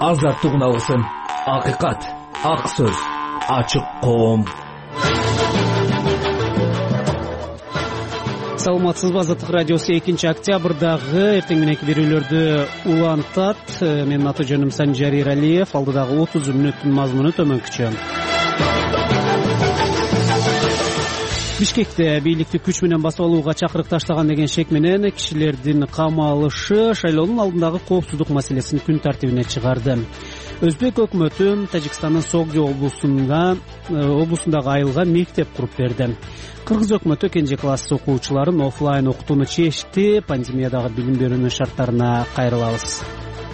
азаттык алсын. Акыйкат, ак сөз, ачык коом. Саламатсызбы, Азаттык радиосу 2-октябрдагы эртең мененки берүүлөрдү улантат. Менин аты жөнүм Санжар Иралиев. Алдыдагы 30 мүнөттүн мазмуну төмөнкүчө. Бишкекте бийликти күч менен басып алууга чакырык таштаган деген шек менен кишилердин камалышы шайлоонун алдындагы коопсуздук маселесин күн тартибине чыгарды. Өзбек өкмөтү Тажикстандын Согди облусундагы айылга мектеп куруп берди. Кыргыз өкмөтү экинчи класс окуучуларын офлайн окутууну чечти. Пандемиядагы билим берүүнүн шарттарына кайрылабыз.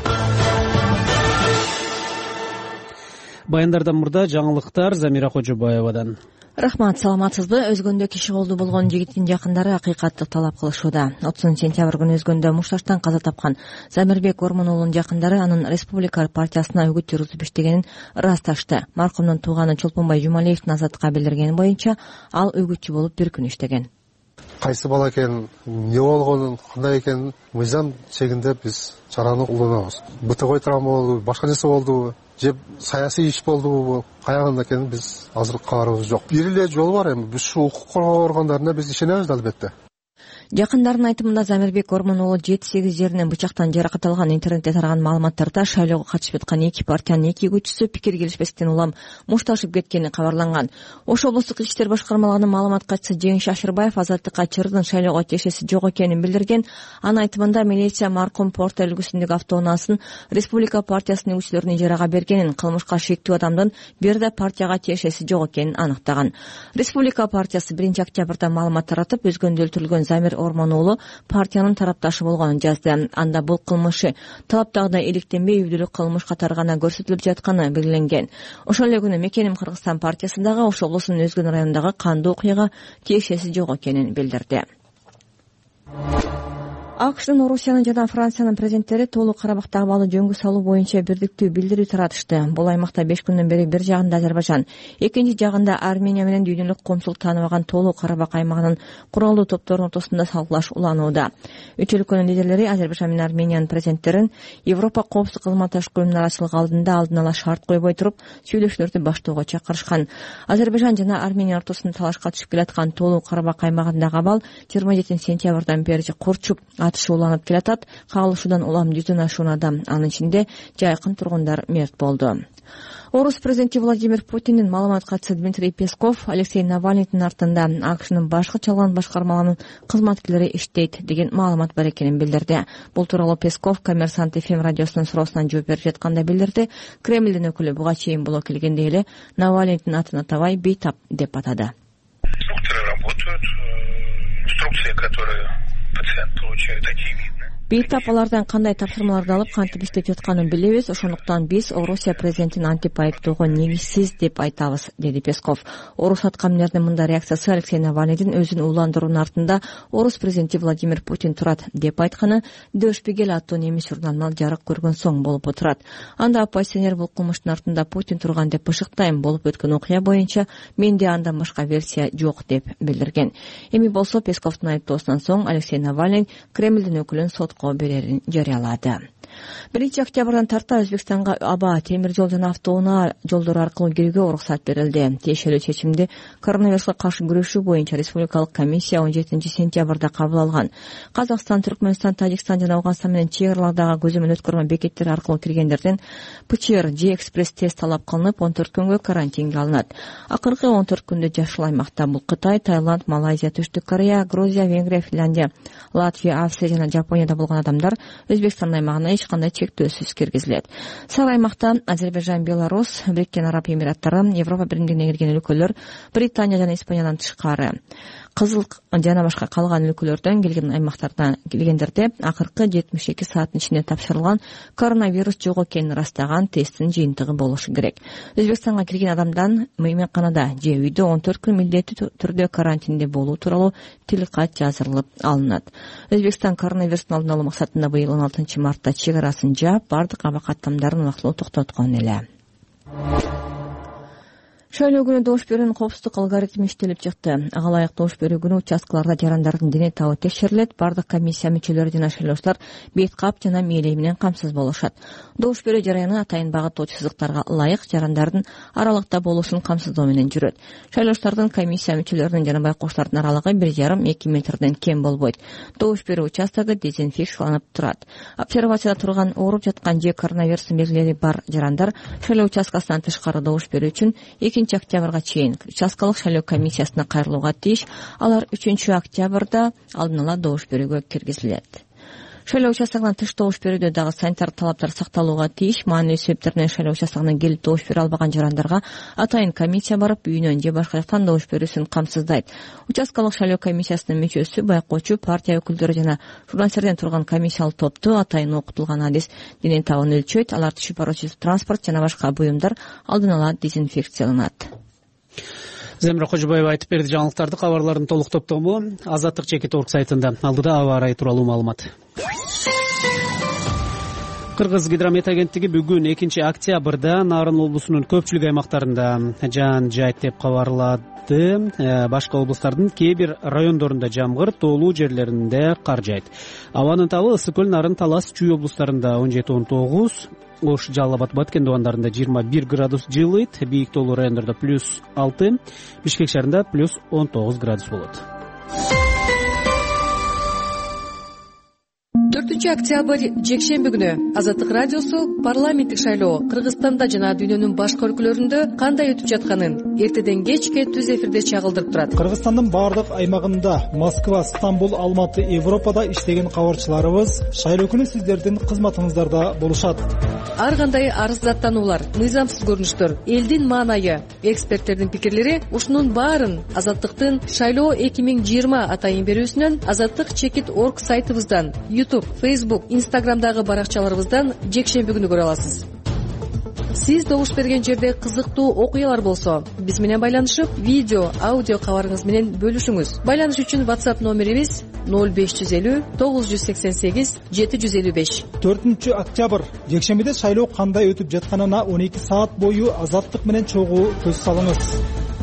Баяндардан мурда жаңылыктар Замира Кожобаевадан. Рахмат, саламатсызбы? Өзгөндө киши колду болгон жигиттин жакындары акыйкатты талап кылышууда. 30-сентябрь күнү Өзгөндө мушташтан каза тапкан Замирбек Ормонулунун жакындары анын Республика партиясына үгүт жүргүзүп иштегенин ырасташты. Маркумдун тууганы Чолпонбай Жумалиевдин Азаттыкка билдиргени боюнча, ал үгүтчү болуп бир күн иштеген. Кайсы бала экенин, эмне болгонун, кандай экенин мыйзам чегинде биз чараны колдонобуз. БТГ травма болду, башка нерсе болду, же саясий иш болдубу, каягында экенин биз азыр кабарыбыз жок. Бир эле жол бар эми, биз ушул укук коргоо органдарына биз ишенебиз албетте. Жакындардын айтымында Замирбек Ормонулу 7-8 жеринен бычактан жаракат алган. Интернетте тараган маалыматтарда шайлоого катышып аткан эки партиянын эки үгүтчүсү пикир келишпестен улам мушташып кеткени кабарланган. Ош облустук ички иштер башкармалыгынын маалымат катчысы Жеңиш Ашырбаев Азаттыкка чырдын шайлоого тиешеси жок экенин билдирген. Анын айтымында милиция маркум порто үлгүсүндөгү автоунаасын Республика партиясынын үгүтчүлөрүнө ижарага бергенин, кылмышка шектүү адамдын бир да партияга тиешеси жок экенин аныктаган. Республика партиясы 1-октябрда маалымат таратып, Өзгөндө өлтүрүлгөн Замир Ормонулу партиянын тарапташы болгонун жазды. Анда бул кылмышы талаптагыдай иликтенбей үйдүлүк кылмыш катары гана көрсөтүлүп жатканы белгиленген. Ошол эле күнү Мекеним Кыргызстан партиясындагы Ош облусунун Өзгөн районундагы кандуу окуяга тиешеси жок экенин билдирди. АКШнын, Орусиянын жана Франциянын президенттери Тоолуу Карабактагы абалды жөнгө салуу боюнча бирдиктүү билдирүү таратышты. Бул аймакта 5 күндөн бери бир жагында Азербайжан, экинчи жагында Армения менен дүйнөлүк коомчулук тааныбаган Тоолуу Карабак аймагынын куралдуу топторунун ортосунда талкуулаш уланууда. Үч өлкөнүн лидерлери Азербайжан менен Армениянын президенттерин Европа коопсуздук кызматташуу уюмунун арачылыгы алдында алдын ала шарт койбой туруп сүйлөшүүлөрдү баштоого чакырышкан. Азербайжан жана Армения ортосунда талашка түшүп келаткан Тоолуу Карабак аймагындагы абал 27-сентябрдан бери курчуп атышууланып келатат. Кагылышуудан улам 100дөн ашуун адам, анын ичинде жайкын тургундар мерт болду. Орус президенти Владимир Путиндин маалымат катчысы Дмитрий Песков Алексей Навальныйдын артында АКШнын башкы чалган башкармаларынын кызматкерлери иштейт деген маалымат бар экенин билдирди. Бул тууралуу Песков Коммерсант FM радиосунун суроосуна жооп берип жатканда билдирди. Кремлдин өкүлү буга чейин боло келгенде эле Навальныйдын атын атабай бейтап деп атады. Инструкторы работают, инструкции, которые пациент получает, такие видны. Бейтап алардан кандай тапшырмаларды алып кантип иштеп жатканын билебиз. Ошондуктан биз Орусия президентин антип айыптоого негизсиз деп айтабыз, деди Песков. Орус аткаминердин мындай реакциясы Алексей Навальныйдын өзүн уландыруунун артында Орус президенти Владимир Путин турат деп айтканы Der Spiegel аттуу немис журналынан жарык көргөн соң болуп отурат. Анда оппозиционер бул кылмыштын артында Путин турган деп бышыктайм. Болуп өткөн окуя боюнча менде андан башка версия жок деп билдирген. Эми болсо Песковдун айыптоосунан соң Алексей Навальный Кремлдин өкүлүн сотко берерин жарыялады. 1-октябрдан тарта Өзбекстанга аба, темир жол жана автоунаа жолдору аркылуу кирүүгө уруксат берилди. Тиешелүү чечимди коронавируска каршы күрөшүү боюнча республикалык комиссия 17-сентябрда кабыл алган. Казакстан, Түркмөнстан, Тажикстан жана Ауганстан менен чек аралардагы көзөмөл өткөрмө бекеттер аркылуу киргендерден ПЧР же экспресс тест талап кылынып 14 күнгө карантинге алынат. Акыркы 14 күндө жашыл аймакта бул Кытай, Таиланд, Малайзия, Түштүк Корея, Грузия, Венгрия, Финляндия, Латвия, Австрия жана Жапонияда болгон адамдар Өзбекстан аймагына эч кандай чектөөсүз киргизилет. Сары аймакта Азербайжан, Беларусь, Бириккен Араб Эмираттары, Европа биримдигине кирген өлкөлөр, Британия жана Испаниядан тышкары, Кызыл жана башка калган өлкөлөрдөн келген аймактардан келгендерде акыркы 72 сааттын ичинде тапшырылган коронавирус жок экенин ырастаган тесттин жыйынтыгы болушу керек. Өзбекстанга кирген адамдан мейманканада же үйдө 14 күн милдеттүү түрдө карантинде болуу тууралуу тилкат жазылып алынат. Өзбекстан коронавирустун алдын алуу максатында быйыл 16 мартта чек арасын жаап, бардык аба каттамдарын убактылуу токтоткон эле. Шайлоо күнү добуш берүүнүн коопсуздук алгоритми иштелип чыкты. Ага ылайык добуш берүү күнү участкаларда жарандардын дене табы текшерилет. Бардык комиссия мүчөлөрү жана шайлоочулар бет кап жана мээлей менен камсыз болушат. Добуш берүү жараяны атайын багыттоочу сызыктарга ылайык жарандардын аралыкта болушун камсыздоо менен жүрөт. Шайлоочулардын комиссия мүчөлөрүнүн жана байкоштардын аралыгы 1,5-2 метрден кем болбойт. Добуш берүү участогу дезинфекцияланып турат. Обсервацияда турган ооруп жаткан же коронавирустун белгилери бар жарандар шайлоо участкасынан тышкары добуш берүү үчүн 2 октябрга чейин участкалык шайлоо комиссиясына кайрылууга тийиш. Алар 3 октябрда алдын ала добуш берүүгө киргизилет. Шайлоо участогунан тыш добуш берүүдө дагы санитар талаптар сакталууга тийиш. Маанилүү себептерден шайлоо участогуна келип добуш бере албаган жарандарга атайын комиссия барып үйүнөн же башка жактан добуш берүүсүн камсыздайт. Участкалык шайлоо комиссиясынын мүчөсү, байкоочу, партия өкүлдөрү жана журналисттерден турган комиссиялык топту атайын окутулган адис дене табын өлчөйт. Алар түшүп баруучу транспорт жана башка буюмдар алдын ала дезинфекцияланат. Земира Кожобаева айтып берди. Жаңылыктарды, кабарлардын толук топтому Азаттык Чекит орг сайтында. Алдыда аба ырайы тууралуу маалымат. Кыргыз гидромет агенттиги бүгүн 2 октябрда Нарын облусунун көпчүлүк аймактарында жаан жайт деп кабарлады. Башка облустардын кээ бир райондорунда жамгыр, тоолуу жерлеринде кар жайт. Абанын табы Ысык көл, Нарын, Талас, Чүй облустарында 17-19, Ош, Жалал Абад, Баткен дубандарында 21 градус жылыйт. Бийик тоолуу райондордо +6, Бишкек шаарында +19 градус болот. 4 октябрь жекшемби күнү Азаттык радиосу парламенттик шайлоо Кыргызстанда жана дүйнөнүн башка өлкөлөрүндө кандай өтүп жатканын эртеден кечке түз эфирде чагылдырып турат. Кыргызстандын баардык аймагында Москва, Стамбул, Алматы, Европада иштеген кабарчыларыбыз шайлоо күнү сиздердин кызматыңыздарда болушат. Ар кандай арыздаттануулар, мыйзамсыз көрүнүштөр, элдин маанайы, эксперттердин пикирлери ушунун баарын Азаттыктын шайлоо 2020 атайын берүүсүнөн Азаттык Чекит орг сайтыбыздан, YouTube, Facebook, Instagramдагы баракчаларыбыздан жекшемби күнү көрө аласыз. Сиз добуш берген жерде кызыктуу окуялар болсо, биз менен байланышып, видео, аудио кабарыңыз менен бөлүшүңүз. Байланыш үчүн WhatsApp номерибиз 0550 988 755. 4 октябрь жекшембиде шайлоо кандай өтүп жатканына 12 саат бою Азаттык менен чогуу көз салыңыз.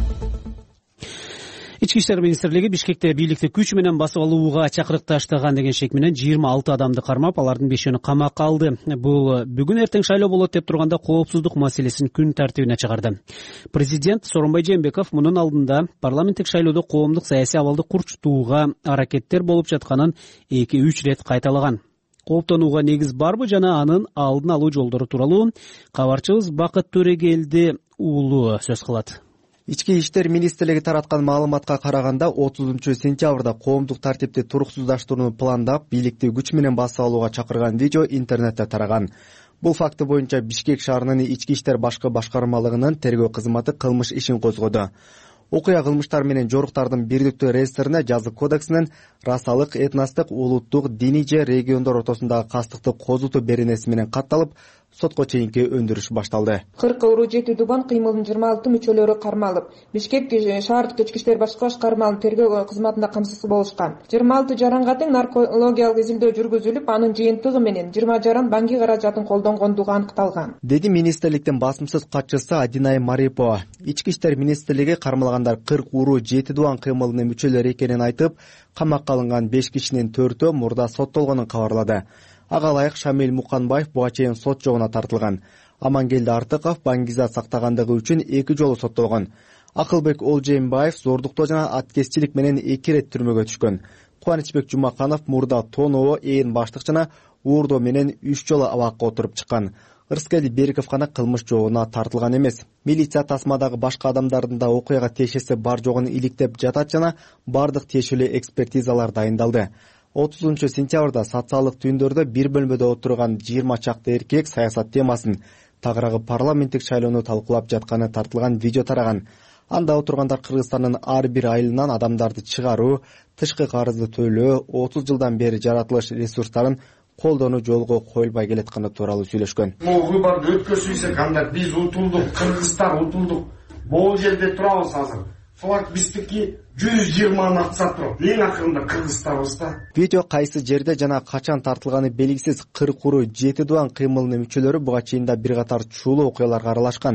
Ички иштер министрлиги Бишкекте бийликти күч менен басып алууга чакырыкташтаган деген шек менен 26 адамды кармап, алардын 5-өөүнү камакка алды. Бул бүгүн эртең шайлоо болот деп турганда коопсуздук маселесин күн тартибине чыгарды. Президент Сооронбай Жээнбеков мунун алдында парламенттик шайлоодо коомдук саясий абалды курчтууга аракеттер болуп жатканын 2-3 рет кайталаган. Кооптонууга негиз барбы жана анын алдын алуу жолдору тууралуу кабарчыбыз Бакыт Төрегелди уулу сөз кылат. Ички иштер министрлиги тараткан маалыматка караганда 30 сентябрда коомдук тартипти туруксуздаштырууну пландап, бийликти күч менен басып алууга чакырган видео интернетте тараган. Бул факты боюнча Бишкек шаарынын ички иштер башкы башкармалыгынын тергөө кызматы кылмыш ишин козгоду. Окуя кылмыштар менен жоруктардын бирдиктүү реестрине жазык кодексинин расалык, этностук, улуттук, диний же региондор ортосундагы кастыкты козутуу беренеси менен катталып, сотко чейинки өндүрүш башталды. 40 уруу жети дубан кыймылынын 26 мүчөлөрү кармалып, Бишкек шаардык ички иштер башкы башкармалыгынын тергөө кызматында камсыз болушкан. 26 жаранга тең наркологиялык изилдөө жүргүзүлүп, анын жыйынтыгы менен 20 жаран банки каражатын колдонгондугу аныкталган, деди министрликтин басымсыз катчысы Адинай Марипова. Ички иштер министрлиги кармалгандар 40 уруу жети дубан кыймылынын мүчөлөрү экенин айтып, камакка алынган 5 кишинин 4-өө мурда соттолгонун кабарлады. Ага ылайык Шамил Муканбаев буга чейин сот жогуна тартылган. Амангелди Артыков баңгизат сактагандыгы үчүн 2 жолу соттолгон. Акылбек Олжеймбаев зордуктоо жана аткезчилик менен 2 рет түрмөгө түшкөн. Кубанычбек Жумаканов мурда тоноо, ээн баштык жана уурдоо менен 3 жолу абакка отуруп чыккан. Ырыскели Бериков гана кылмыш жобуна тартылган эмес. Милиция тасмадагы башка адамдардын да окуяга тиешеси бар жогун иликтеп жатат жана бардык тиешелүү экспертизалар дайындалды. 30 сентябрда социалдык түйүндөрдө бир бөлмөдө отурган 20 чакты эркек саясат темасын, тагыраагы парламенттик шайлоону талкуулап жатканы тартылган видео тараган. Анда отургандар Кыргызстандын ар бир айылынан адамдарды чыгаруу, тышкы карызды төлөө, 30 жылдан бери жаратылыш ресурстарын колдонуу жолго коюлбай келатканы тууралуу сүйлөшкөн. Бул выборду өткөзсөк, анда биз утулдук, кыргыздар утулдук. Бул жерде турабыз азыр. Флаг биздики 120 аксат турат. Эң акырында Кыргызстанбыз да. Видео кайсы жерде жана качан тартылганы белгисиз 40 уруу жети дубан кыймылынын мүчөлөрү буга чейин да бир катар чуулуу окуяларга аралашкан.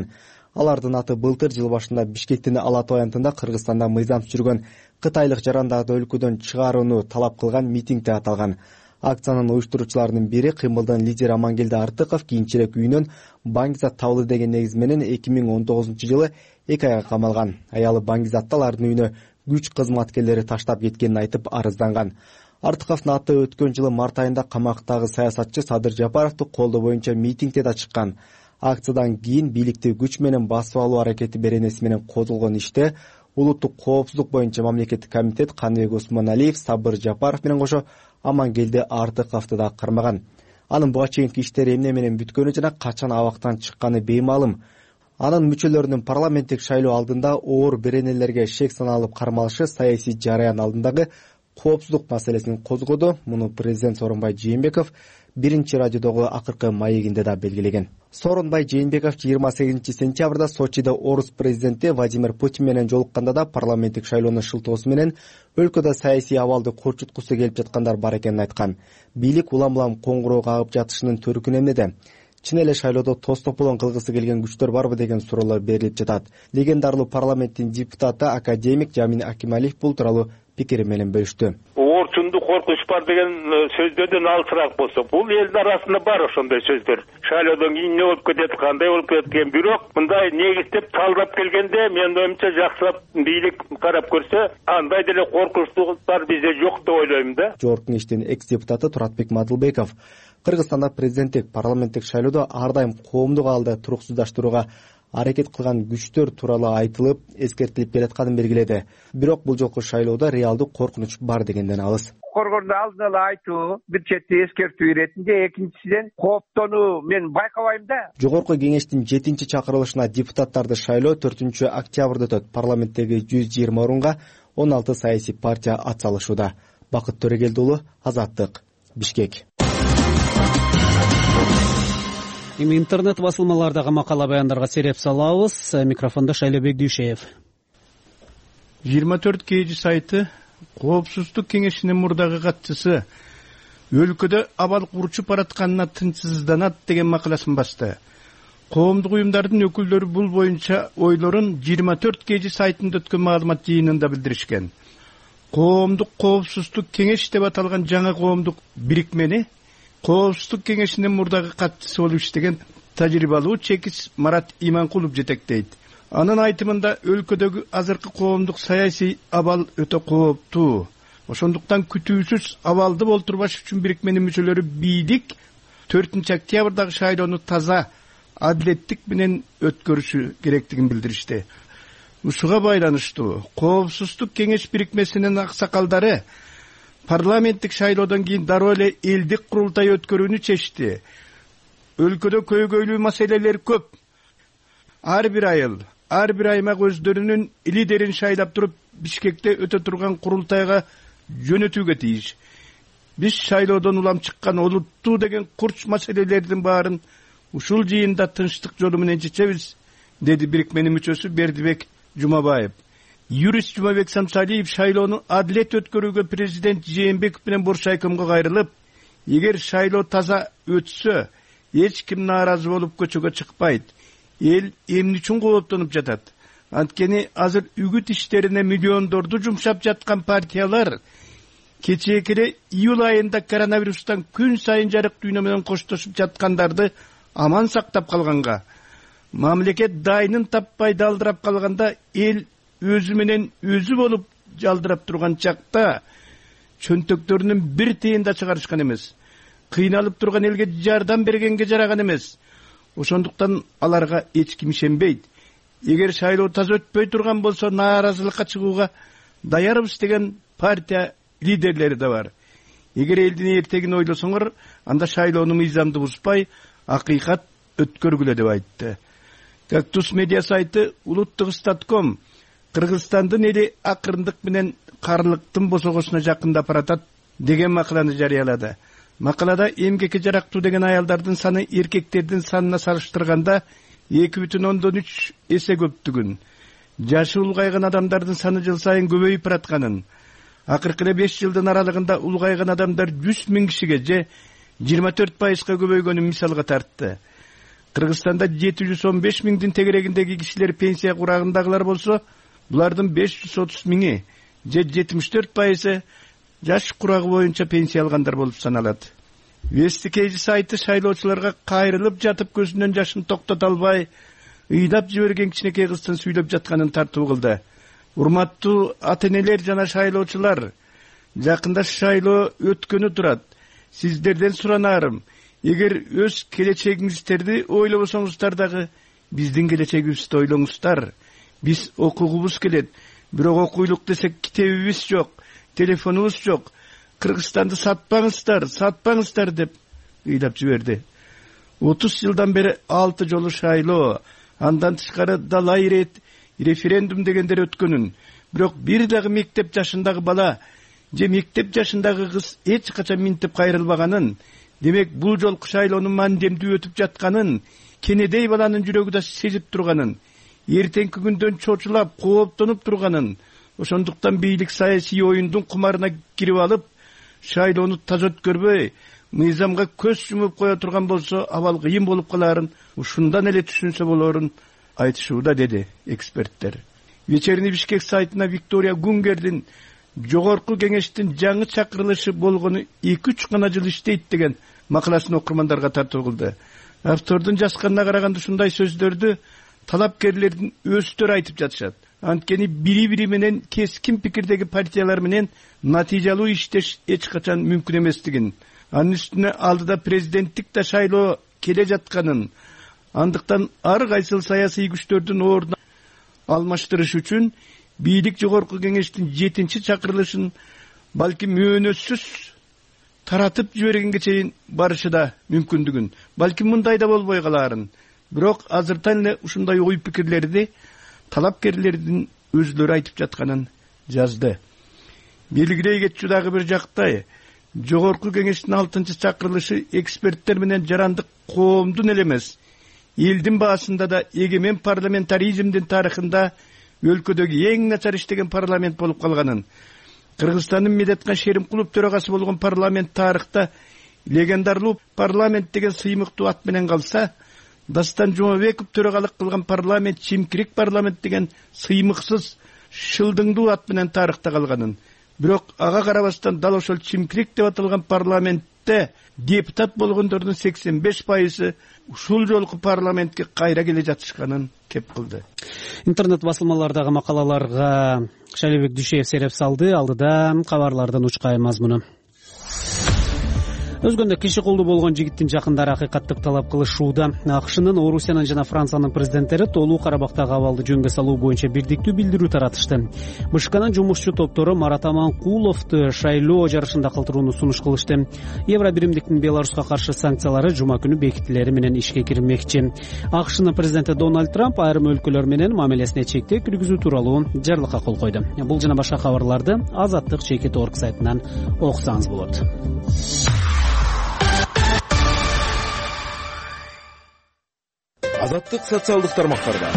Алардын аты былтыр жыл башында Бишкектин Ала Тоо аянтында Кыргызстанда мыйзамсыз жүргөн кытайлык жарандарды өлкөдөн чыгарууну талап кылган митингде аталган. Акциянын уюштуруучуларынын бири кыймылдын лидери Амангелди Артыков кийинчерээк үйүнөн Баңгизат табылды деген негиз менен 2019-жылы 2 айга камалган. Аялы Баңгизатта алардын үйүнө күч кызматкерлери таштап кеткенин айтып арызданган. Артыковдун аты өткөн жылы март айында камактагы саясатчы Садыр Жапаровду колдоо боюнча митингде да чыккан. Акциядан кийин бийликти күч менен басып алуу аракети беренеси менен козголгон иште улуттук коопсуздук боюнча мамлекеттик комитет Каныбек Усмоналиев, Сабыр Жапаров менен кошо Амангелди Артыковду да кармаган. Анын буга чейинки иштери эмне менен бүткөнү жана качан абактан чыкканы беймаалым. Анын мүчөлөрүнүн парламенттик шайлоо алдында оор беренелерге шек саналып кармалышы саясий жараян алдындагы коопсуздук маселесин козгоду. Муну президент Сооронбай Жээнбеков биринчи радиодогу акыркы маегинде да белгилеген. Сооронбай Жээнбеков 28 сентябрда Сочиде орус президенти Владимир Путин менен жолукканда да парламенттик шайлоонун шылтоосу менен өлкөдө саясий абалды корчуткусу келип жаткандар бар экенин айткан. Бийлик улам-улам коңгуроо кагып жатышынын төркүнү эмнеде? Чын эле шайлоодо тостополон кылгысы келген күчтөр барбы деген суроолор берилип жатат. Легендарлуу парламенттин депутаты академик Жамин Акималиев бул тууралуу пикири менен бөлүштү. Орчунду коркунуч бар деген сөздөрдөн алысыраак болсо, бул элдин арасында бар ошондой сөздөр. Шайлоодон кийин эмне болуп кетет, кандай болуп кетет деген, бирок мындай негиздеп талдап келгенде менин оюмча жакшылап бийлик карап көрсө, андай деле коркунучтар бизде жок деп ойлойм да. Жогорку Кеңештин экс-депутаты Туратбек Мадылбеков Кыргызстанда президенттик парламенттик шайлоодо ар дайым коомдук абалды туруксуздаштырууга аракет кылган күчтөр тууралуу айтылып, эскертилип келатканын белгиледи. Бирок бул жолку шайлоодо реалдуу коркунуч бар дегенден алыс. Коргондо алдын ала айтуу, бир чети эскертүү иретинде, экинчиден кооптонуу мен байкабайм да. Жогорку Кеңештин 7-чи чакырылышына депутаттарды шайлоо 4-октябрда өтөт. Парламенттеги 120 орунга 16 саясий партия ат салышууда. Бакыт Төрөгелди уулу, Азаттык, Бишкек. Эми интернет басылмалардагы макала баяндарга сереп салабыз. Микрофондо Шайлообек Дүйшеев. 24 KG сайты Коопсуздук кеңешинин мурдагы катчысы өлкөдө абал курчуп баратканына тынчсызданат деген макаласын басты. Коомдук уюмдардын өкүлдөрү бул боюнча ойлорун 24 KG сайтында өткөн маалымат жыйынында билдиришкен. Коомдук коопсуздук кеңеш деп аталган жаңа коомдук бирикмени Коопсуздук кеңешинин мурдагы катчысы болуп иштеген тажрыйбалуу чекис Марат Иманкулов жетектейт. Анын айтымында өлкөдөгү азыркы коомдук саясий абал өтө кооптуу. Ошондуктан күтүүсүз абалды болтурбаш үчүн бирикменин мүчөлөрү бийлик 4-октябрдагы шайлоону таза, адилеттик менен өткөрүшү керектигин билдиришти. Ушуга байланыштуу Коопсуздук кеңеш бирикмесинин аксакалдары парламенттик шайлоодон кийин дароо эле элдик курултай өткөрүүнү чечти. Өлкөдө көйгөйлүү маселелер көп. Ар бир айыл, ар бир аймак өздөрүнүн лидерин шайлап туруп Бишкекте өтө турган курултайга жөнөтүүгө тийиш. Биз шайлоодон улам чыккан олуттуу деген курч маселелердин баарын ушул жыйында тынчтык жолу менен чечебиз, деди бирикменин мүчөсү Бердибек Жумабаев. Юрист Жумабек Самсалиев шайлоону адилет өткөрүүгө президент Жээнбеков менен Боршайкомго кайрылып, эгер шайлоо таза өтсө, эч ким нааразы болуп көчөгө чыкпайт. Эл эмне үчүн кооптонуп жатат? Анткени азыр үгүт иштерине миллиондорду жумшап жаткан партиялар кечээки эле июль айында коронавирустан күн сайын жарык дүйнө менен коштошуп жаткандарды аман сактап калганга, мамлекет дайынын таппай далдырап калганда эл өзү менен өзү болуп жалдырап турган чакта чөнтөктөрүнүн бир тыйын да чыгарышкан эмес. Кыйналып турган элге жардам бергенге жараган эмес. Ошондуктан аларга эч ким ишенбейт. Эгер шайлоо таза өтпөй турган болсо нааразылыкка чыгууга даярбыз деген партия лидерлери да бар. Эгер элдин эртегин ойлосоңор, анда шайлоону мыйзамды бузбай, акыйкат өткөргүлө деп айтты. Кактус медиа сайты Улуттугстатком Кыргызстандын эли акырындык менен карлыктын босогосуна жакындап баратат деген макаланы жарыялады. Макалада эмгекке жарактуу деген аялдардын саны эркектердин санына салыштырганда 2,3 эсе көптүгүн, жашы улгайган адамдардын саны жыл сайын көбөйүп баратканын, акыркы 5 жылдын аралыгында улгайган адамдар 100 000 кишиге же 24% көбөйгөнүн мисалга тартты. Кыргызстанда 715 миңдин тегерегиндеги кишилер пенсия курагындагылар болсо, булардын 530 миңи же 74% жаш курагы боюнча пенсия алгандар болуп саналат. Вестикейжи сайты шайлоочуларга кайрылып жатып көзүнөн жашын токтото албай, ыйдап жиберген кичинекей кыздын сүйлөп жатканын тартуу кылды. Урматтуу ата-энелер жана шайлоочулар, жакында шайлоо өткөнү турат. Сиздерден суранарым, эгер өз келечегиңиздерди ойлобосоңуздар дагы биздин келечегибизди ойлоңуздар. Биз окугубуз келет, бирок окуйлук десек китебибиз жок, телефонубуз жок. Кыргызстанды сатпаңыздар деп ыйлап жиберди. 30 жылдан бери 6 жолу шайлоо, андан тышкары далай ирет, референдум дегендер өткөнүн. Бирок бир дагы мектеп жашындагы бала же мектеп жашындагы кыз эч качан минтип кайрылбаганын, демек бул жолку шайлоонун мандемдүү өтүп жатканын, кенедей баланын жүрөгү да сезип турганын, эртеңки күндөн чочулап, кооптонуп турганын, ошондуктан бийлик саясий оюндун кумарына кирип алып, шайлоону таза өткөрбөй, мыйзамга көз жумуп кое турган болсо, абал кыйын болуп каларын, ушундан эле түшүнсө болорун айтышууда, деди эксперттер. Вечерний Бишкек сайтына Виктория Гунгердин жогорку кеңештин жаңы чакырылышы болгону 2-3 гана жыл иштейт деген макаласын окурмандарга тартуу кылды. Автордун жазганына караганда ушундай сөздөрдү талапкерлердин өздөрү айтып жатышат. Анткени бири-бири менен кескин пикирдеги партиялар менен натыйжалуу иштеш эч качан мүмкүн эместигин, анын үстүнө алдыда президенттик да шайлоо келе жатканын, андыктан ар кайсыл саясий күчтөрдүн ордун алмаштырыш үчүн бийлик жогорку кеңештин 7-чи чакырылышын балким мөөнөтсүз таратып жибергенге чейин барышы да мүмкүндүгүн, балким мындай да болбой калаарын. Бирок азыртан эле ушундай ой пикирлерди талапкерлердин өзлөрү айтып жатканын жазды. Белгилей кетчү дагы бир жактай, жогорку кеңештин 6-чы чакырылышы эксперттер менен жарандык коомдун эле эмес, элдин баасында да эгемен парламентаризмдин тарыхында өлкөдөгү эң начар иштеген парламент болуп калганын, Кыргызстандын Медеткан Шеримкулов төрагасы болгон парламент тарыхта легендарлуу парламент деген сыймыктуу ат менен калса, Дастан Жумабеков төрагалык кылган парламент чимкирик парламент деген сыймыксыз шылдыңдуу ат менен тарыхта калганын, бирок ага карабастан дал ошол чимкирик деп аталган парламентте депутат болгондордун 85% ушул жолку парламентке кайра келе жатышканын кеп кылды. Интернет басылмалардагы макалаларга Шайлообек Дүйшеев сереп салды. Алдыда кабарлардын учкай мазмуну. Өзгөндө киши колду болгон жигиттин жакындары акыйкаттык талап кылышууда. АКШнын, Орусиянын жана Франциянын президенттери Толуу Карабактагы абалды жөнгө салуу боюнча бирдиктүү билдирүү таратышты. БШКнын жумушчу топтору Марат Аманкуловду шайлоо жарышында калтырууну сунуш кылышты. Евро биримдиктин Беларуска каршы санкциялары жума күнү бекитилери менен ишке кирмекчи. АКШнын президенти Дональд Трамп айрым өлкөлөр менен мамилесине чектөө киргизүү тууралуу жарлыкка кол койду. Бул жана башка кабарларды Азаттык Чекит.org сайтынан окусаңыз болот. Азаттык социалдык тармактарда.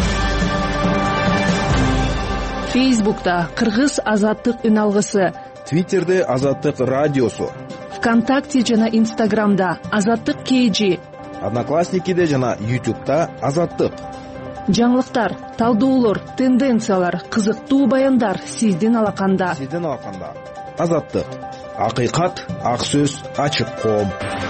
Фейсбукта Кыргыз Азаттык үн алгысы, Твиттерде Азаттык радиосу, ВКонтакте жана Инстаграмда Азаттык KG, Одноклассникиде жана YouTube'да Азаттык. Жаңылыктар, талдоолор, тенденциялар, кызыктуу баяндар сиздин алаканда. Азаттык. Акыйкат, ак сөз, ачык коом.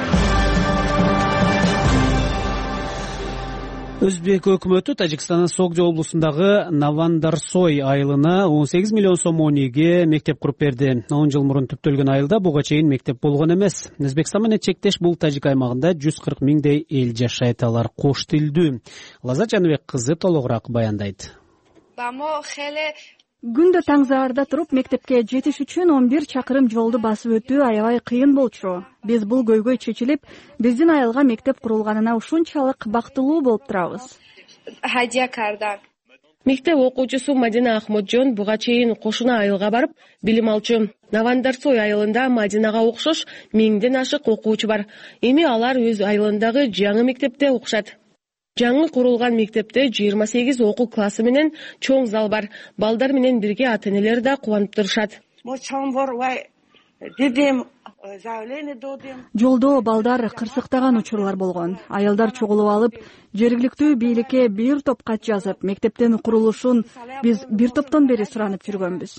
Өзбек өкмөтү Тажикстандын Согжо облусундагы Навандарсой айылына 18 миллион сом муниге мектеп куруп берди. 10 жыл мурун түптөлгөн айылда буга чейин мектеп болгон эмес. Өзбекстан менен чектеш бул тажик аймагында 140 миңдей эл жашайт. Алар кош тилдүү. Лаза Жаныбек кызы толугураак баяндайт. Күндө таң заарда туруп мектепке жетиш үчүн 11 чакырым жолду басып өтүү аябай кыйын болчу. Биз бул көйгөй чечилип, биздин айылга мектеп курулганына ушунчалык бактылуу болуп турабыз. Мектеп окуучусу Мадина Ахмоджон буга чейин кошуна айылга барып билим алчу. Навандарсой айылында Мадинага окшош 1000ден ашык окуучу бар. Эми алар өз айылындагы жаңы мектепте окушат. Жаңы курулган мектепте 28 окуу классы менен чоң зал бар. Балдар менен бирге ата-энелер да кубанып турушат. Жолдо балдар кырсыктаган учурлар болгон. Аялдар чогулуп алып, жергиликтүү бийликке бир топ кат жазып, мектептин курулушун биз бир топтон бери суранып жүргөнбүз.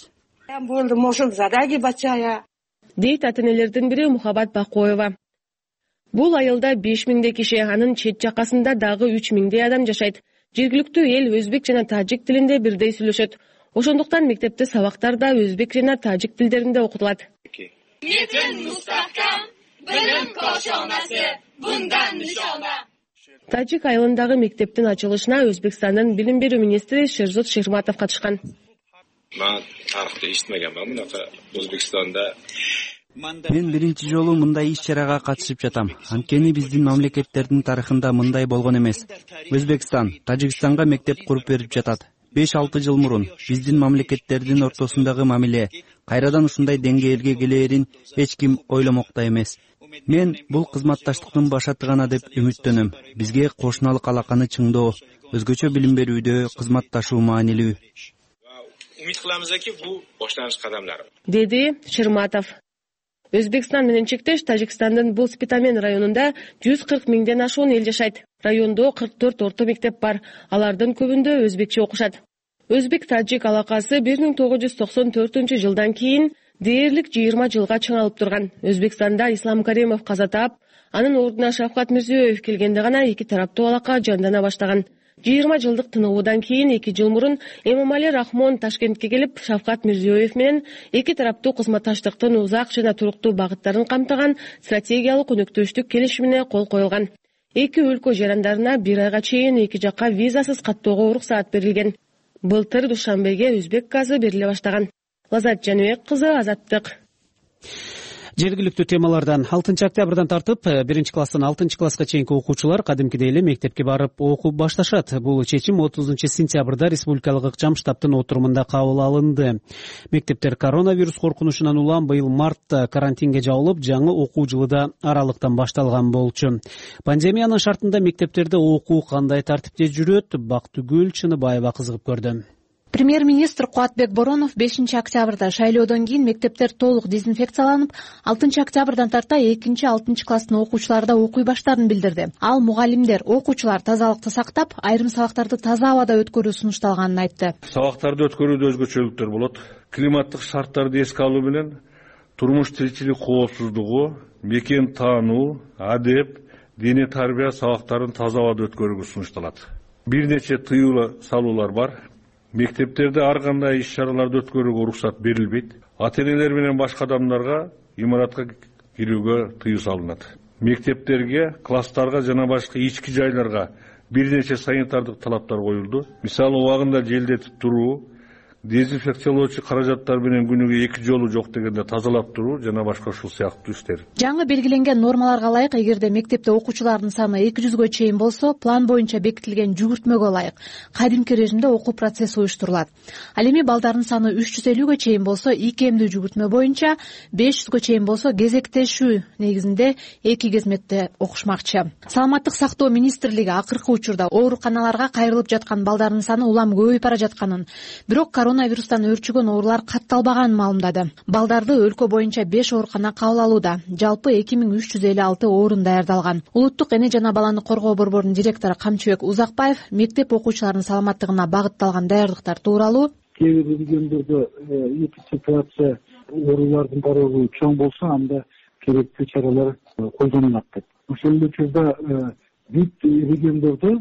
Дейт ата-энелердин бири Мухаббат Бакоева. Бул айылда 5000 киши, анын чет жакасында дагы 3000 адам жашайт. Жергиликтүү эл өзбек жана тажик тилинде бирдей сүйлөшөт. Ошондуктан мектепте сабактар да өзбек жана тажик тилдеринде окутулат. Metin mustahkam, bilim koshonasi, bundan nishona. Тажик айылындагы мектептин ачылышына Өзбекстандын билим берүү министри Шерзод Шерматов катышкан. Мен тарыхта эчтемегенмин, мынакы Өзбекстанда. Мен биринчи жолу мындай иш-чарага катышып жатам. Анткени биздин мамлекеттердин тарыхында мындай болгон эмес. Өзбекстан Тажикстанга мектеп куруп берип жатат. 5-6 жыл мурун биздин мамлекеттердин ортосундагы мамиле кайрадан ушундай деңгээлге келээрин эч ким ойломок да эмес. Мен бул кызматташтыктын башаты гана деп үмүттөнөм. Бизге кошуналык алаканы чыңдоо, өзгөчө билим берүүдө кызматташуу маанилүү. Умид кыламызки, бул баштангыч кадамдар, деди Шерматов. Өзбекстан менен чектеш Тажикстандын бул Спитамен районунда 140 миңден ашуун эл жашайт. Райондо 44 орто мектеп бар. Алардын көбүндө өзбекче окушат. Өзбек-тажик алакасы 1994 жылдан кийин дээрлик 20 жылга чыңалып турган. Өзбекстанда Ислам Каримов каза таап, анын ордуна Шавкат Мирзиёев келгенде гана эки тараптуу алака жандана баштаган. 20 жылдык тыныгуудан кийин 2 жыл мурун Эмомали Рахмон Ташкентке келип, Шавкат Мирзиёев менен эки тараптуу кызматташтыктын узак жана туруктуу багыттарын камтыган стратегиялык өнөктөштүк келишимине кол коюлган. Эки өлкө жарандарына 1 айга чейин эки жакка визасыз каттоого уруксаат берилген. Былтыр душанбеге өзбек газы бериле баштаган. Лазат Жаныбек кызы, Азаттык. Жергиликтүү темалардан 6 октябрдан тартып 1 класстан 6 класска чейинки окуучулар кадимкидей эле мектепке барып окуп башташат. Бул чечим 30 сентябрда республикалык ыкчам штабтын отурумунда кабыл алынды. Мектептер коронавирус коркунучунан улам быйыл мартта карантинге жабылып, жаңы окуу жылы да аралыктан башталган болчу. Пандемиянын шартында мектептерде окуу кандай тартипте жүрөт? Бактыгүл Чыныбаева кызыгып көрдү. Премьер-министр Куатбек Боронов 5 октябрда шайлоодон кийин мектептер толук дезинфекцияланып, 6 октябрдан тарта 2-6 класстын окуучуларда окуй баштаарын билдирди. Ал мугалимдер, окуучулар тазалыкты сактап, айрым сабактарды таза абада өткөрүү сунушталганын айтты. Сабактарды өткөрүүдө өзгөчөлүктөр болот. Климаттык шарттарды эске алуу менен турмуш тиричилик коопсуздугу, мекен таануу, адеп, дене тарбия сабактарын таза абада өткөрүүгө сунушталат. Бир нече тыюу салуулар бар. Мектептерде ар кандай иш-чараларды өткөрүүгө уруксат берилбейт. Ата-энелер менен башка адамдарга имаратка кирүүгө тыюу салынат. Мектептерге, класстарга жана башка ички жайларга бир нече санитардык талаптар коюлду. Мисалы, убагында желдетип туруу, дезинфекциялоочу каражаттар менен күнүгө 2 жолу жок дегенде тазалап туруу жана башка ушул сыяктуу иштер. Жаңы белгиленген нормаларга ылайык, эгерде мектепте окуучулардын саны 200гө чейин болсо, план боюнча бекитилген жүгүртмөгө ылайык кадимки режимде окуу процесси уюштурулат. Ал эми балдардын саны 350гө чейин болсо, икемдүү жүгүртмө боюнча, 500гө чейин болсо кезектешүү негизинде 2 кезмекте окушмакчы. Саламаттык сактоо министрлиги акыркы учурда ооруканаларга кайрылып жаткан балдардын саны улам көбөйүп бара жатканын, бирок коронавирустан өөрчүгөн оорулар катталбаганын маалымдады. Балдарды өлкө боюнча 5 оорукана кабыл алууда. Жалпы 2356 орун даярдалган. Улуттук эне жана баланы коргоо борборунун директору Камчыбек Узакбаев мектеп окуучуларынын саламаттыгына багытталган даярдыктар тууралуу кээ бир региондордо ситуация оорулардын барыбы чоң болсо, анда керектүү чаралар колдонулат деп. Ошол эле учурда бүт региондордо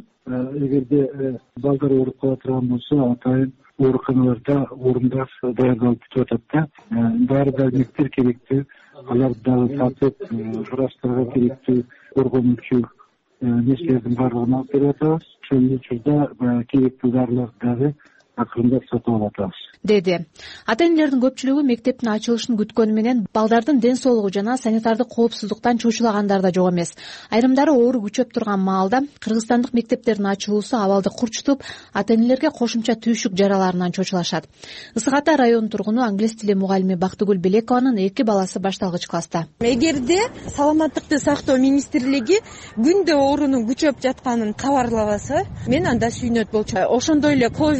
эгерде балдар ооруп кала турган болсо, атайын ооруканаларда орундар даярдалып бүтүп атат да. Баары дармектер керектүү, аларды дагы сатып, врачтарга керектүү коргонуучу нерселердин баардыгын алып берип атабыз. Ошол учурда керектүү дарыларды дагы акырындап сатып алабыз, деди. Ата-энелердин көпчүлүгү мектептин ачылышын күткөнү менен балдардын ден соолугу жана санитардык коопсуздуктан чочулагандар да жок эмес. Айрымдары оору күчөп турган маалда кыргызстандык мектептердин ачылуусу абалды курчутуп, ата-энелерге кошумча түйшүк жараларынан чочулашат. Ысык Ата районунун тургуну англис тили мугалими Бактыгүл Белекованын 2 баласы башталгыч класста. Эгерде саламаттыкты сактоо министрлиги күндө оорунун күчөп жатканын кабарлабаса, мен анда сүйүнөт болчумун. Ошондой эле ковид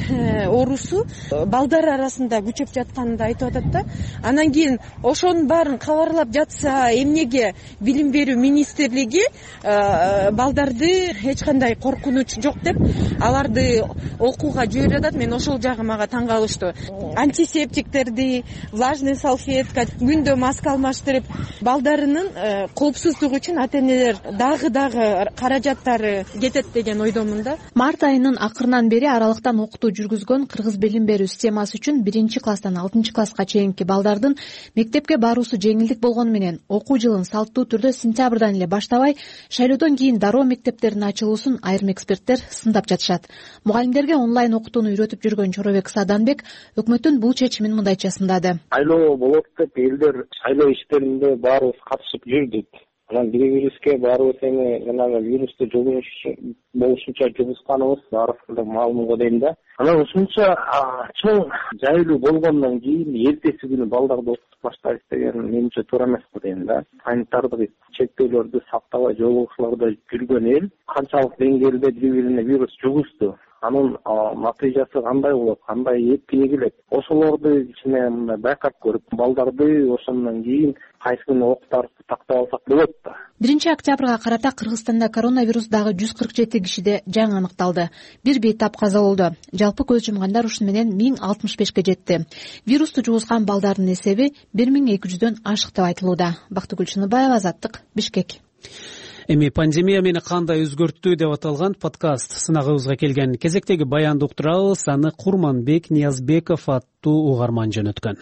оорусу балдар арасында күчөп жатканын айтып атат да. Анан кийин ошонун баарын кабарлап жатса, эмнеге билим берүү министрлиги балдарды эч кандай коркунуч жок деп аларды окууга жиберип атат. Мен ошол жагы мага таң калыштуу. Антисептиктерди, влажный салфетка, күндө маска алмаштырып, балдарынын коопсуздугу үчүн ата-энелер дагы каражаттары кетет деген ойдомун да. Март айынын акырынан бери аралыктан окутуу жүргүзгөн кыргыз билим берүү системасы үчүн 1-класстан 6-класска чейинки балдардын мектепке баруусу жеңилдик болгону менен окуу жылын салттуу түрдө сентябрдан эле баштабай, шайлоодон кийин дароо мектептердин ачылуусун айрым эксперттер сындап жатышат. Мугалимдерге онлайн окутууну үйрөтүп жүргөн Чоробек Саданбек өкмөттүн бул чечимин мындайча сындады. Шайлоо болот деп элдер шайлоо иштеринде баарыбыз катышып жүрдүк. Анан бири-бирибизге баарыбыз эми жанагы вирусту болушунча жугузганыбыз баарыбызга маалымго дейм да. Анан ушунча чоң жайлуу болгондон кийин эртеси күнү балдарды окутуп баштайбыз деген менимче туура эмес го дейм да. Санитардык чектөөлөрдү сактабай жолугушууларда жүргөн эл канчалык деңгээлде бири-бирине вирус жугузду, анын натыйжасы кандай болот, кандай эппини келет, ошолорду кичине мындай байкап көрүп, балдарды ошондон кийин кайсы күнү октартып тактап алсак болот да. 1-октябрга карата Кыргызстанда коронавирус дагы 147 кишиде жаңы аныкталды. Бир бейтап каза болду. Жалпы көз жумгандар ушуну менен 1065ке жетти. Вирусту жугузган балдардын эсеби 1200дөн ашык деп айтылууда. Бактыгүл Чыныбаева, Азаттык, Бишкек. Эми пандемия мени кандай өзгөрттү деп аталган подкаст сынагыбызга келген кезектеги баянды уктурабыз. Аны Курманбек Ниязбеков аттуу угарман жөнөткөн.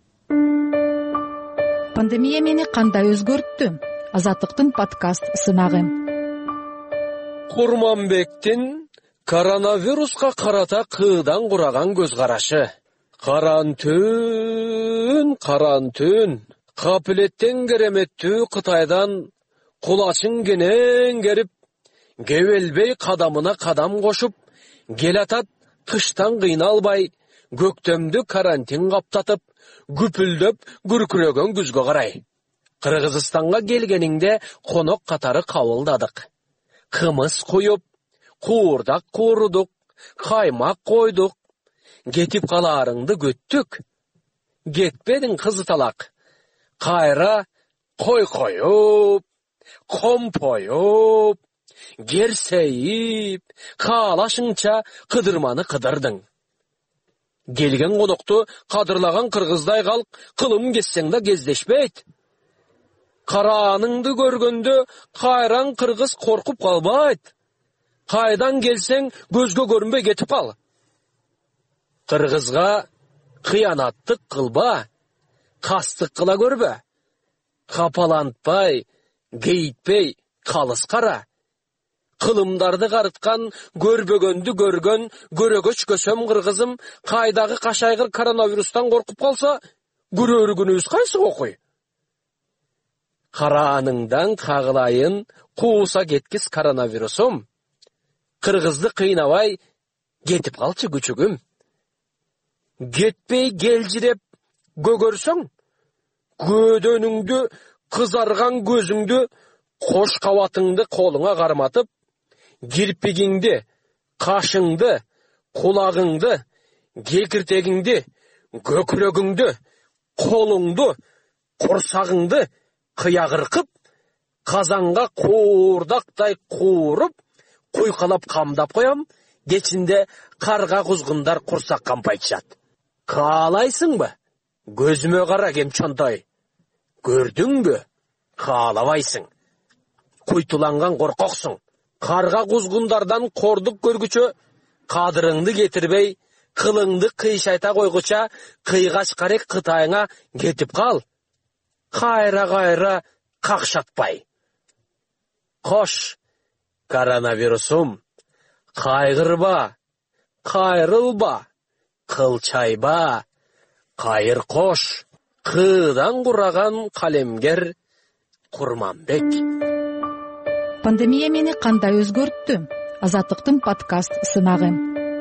Пандемия мени кандай өзгөрттү? Азаттыктын подкаст сынагы. Курманбектин коронавируска карата кыйдан кураган көз карашы. Карантүн, капилеттен кереметтүү Кытайдан кулачын кенен керип, кебелбей кадамына кадам кошуп, келатат кыштан кыйналбай, көктөмдү карантин каптатып, күпүлдөп күркүрөгөн күзгө карай. Кыргызстанга келгениңде конок катары кабылдадык. Кымыз куюп, куурдак куурудук, каймак койдук. Кетип калаарыңды көттүк. Кетпедиң кызыталак. Кайра кой коюп, компоюп, керсейип, каалашыңча кыдырманы кыдырдың. Келген конокту кадырлаган кыргыздай калк кылым кессең да кездешпейт. Карааныңды көргөндө кайран кыргыз коркуп калбайт. Кайдан келсең көзгө көрүнбөй кетип кал. Кыргызга кыянаттык кылба, кастык кыла көрбө. Капалантпай, гейтпей калыс кара. Кылымдарды карыткан, көрбөгөндү көргөн, көрөгөч көсөм кыргызым кайдагы кашайгыр коронавирустан коркуп калса, көрөр күнүбүз кайсы окуй? Карааныңдан кагылайын, кууса кеткис коронавирусум. Кыргызды кыйнабай, кетип калчы күчүгүм. Кетпей келжиреп көгөрсөң, көдөнүңдү, кызарган көзүңдү, кош кабатыңды колуңа карматып, кирпигиңди, кашыңды, кулагыңды, кекиртегиңди, көкүрөгүңдү, колуңду, курсагыңды кыягыркып, казанга куурдактай кууруп, куйкалап камдап коем, кечинде карга кузгундар курсак кампайтышат. Каалайсыңбы? Көзүмө кара кемчонтой. Көрдүңбү? Каалабайсың. Куйтуланган коркоксуң. Карга кузгундардан кордук көргүчө, кадырыңды кетирбей, кылыңды кыйшайта койгуча, кыйгач карек Кытайыңа кетип кал. Кайра какшатпай. Кош, коронавирусум, кайгырба, кайрылба, кылчайба, кайыр кош. Кыйдан кураган калемгер Курманбек. Пандемия мени кандай өзгөрттү? Азаттыктын подкаст сынагы.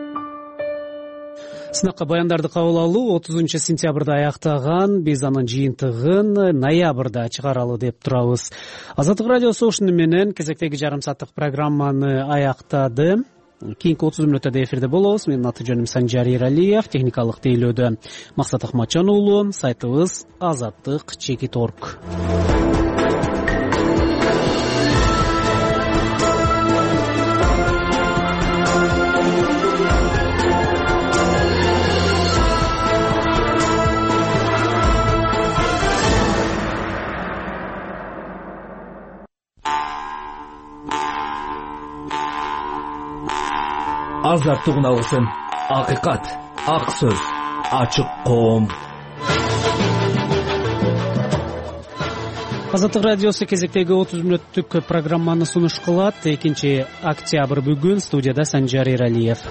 Сынакка баяндарды кабыл алуу 30 сентябрда аяктаган. Биз анын жыйынтыгын ноябрда чыгаралы деп турабыз. Азаттык радиосу ушуну менен кезектеги жарым сааттык программаны аяктады. кийинки 30 мүнөттөрдө эфирде болобуз. Менин аты жөнүм Санжар Эралиев, техникалык тейлөөдө Максат Акматжан уулу, сайтыбыз azаттык.org. Азаттык уналгысын, акыйкат, ак сөз, ачык коом. Азаттык радиосу кезектеги 30 мүнөттүк программаны сунуш кылат. 2 октябрь бүгүн, студияда Санжар Эралиев.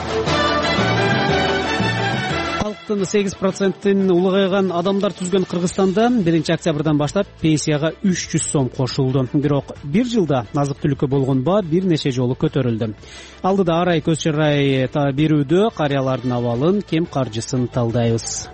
Калктын 8%-ын улгайган адамдар түзгөн Кыргызстанда 1 октябрдан баштап пенсияга 300 сом кошулду. Бирок бир жылда азык-түлүккө болгон баа бир нече жолу көтөрүлдү. Алдыда арай көз чырай берүүдө карыялардын абалын, кем каржысын талдайбыз.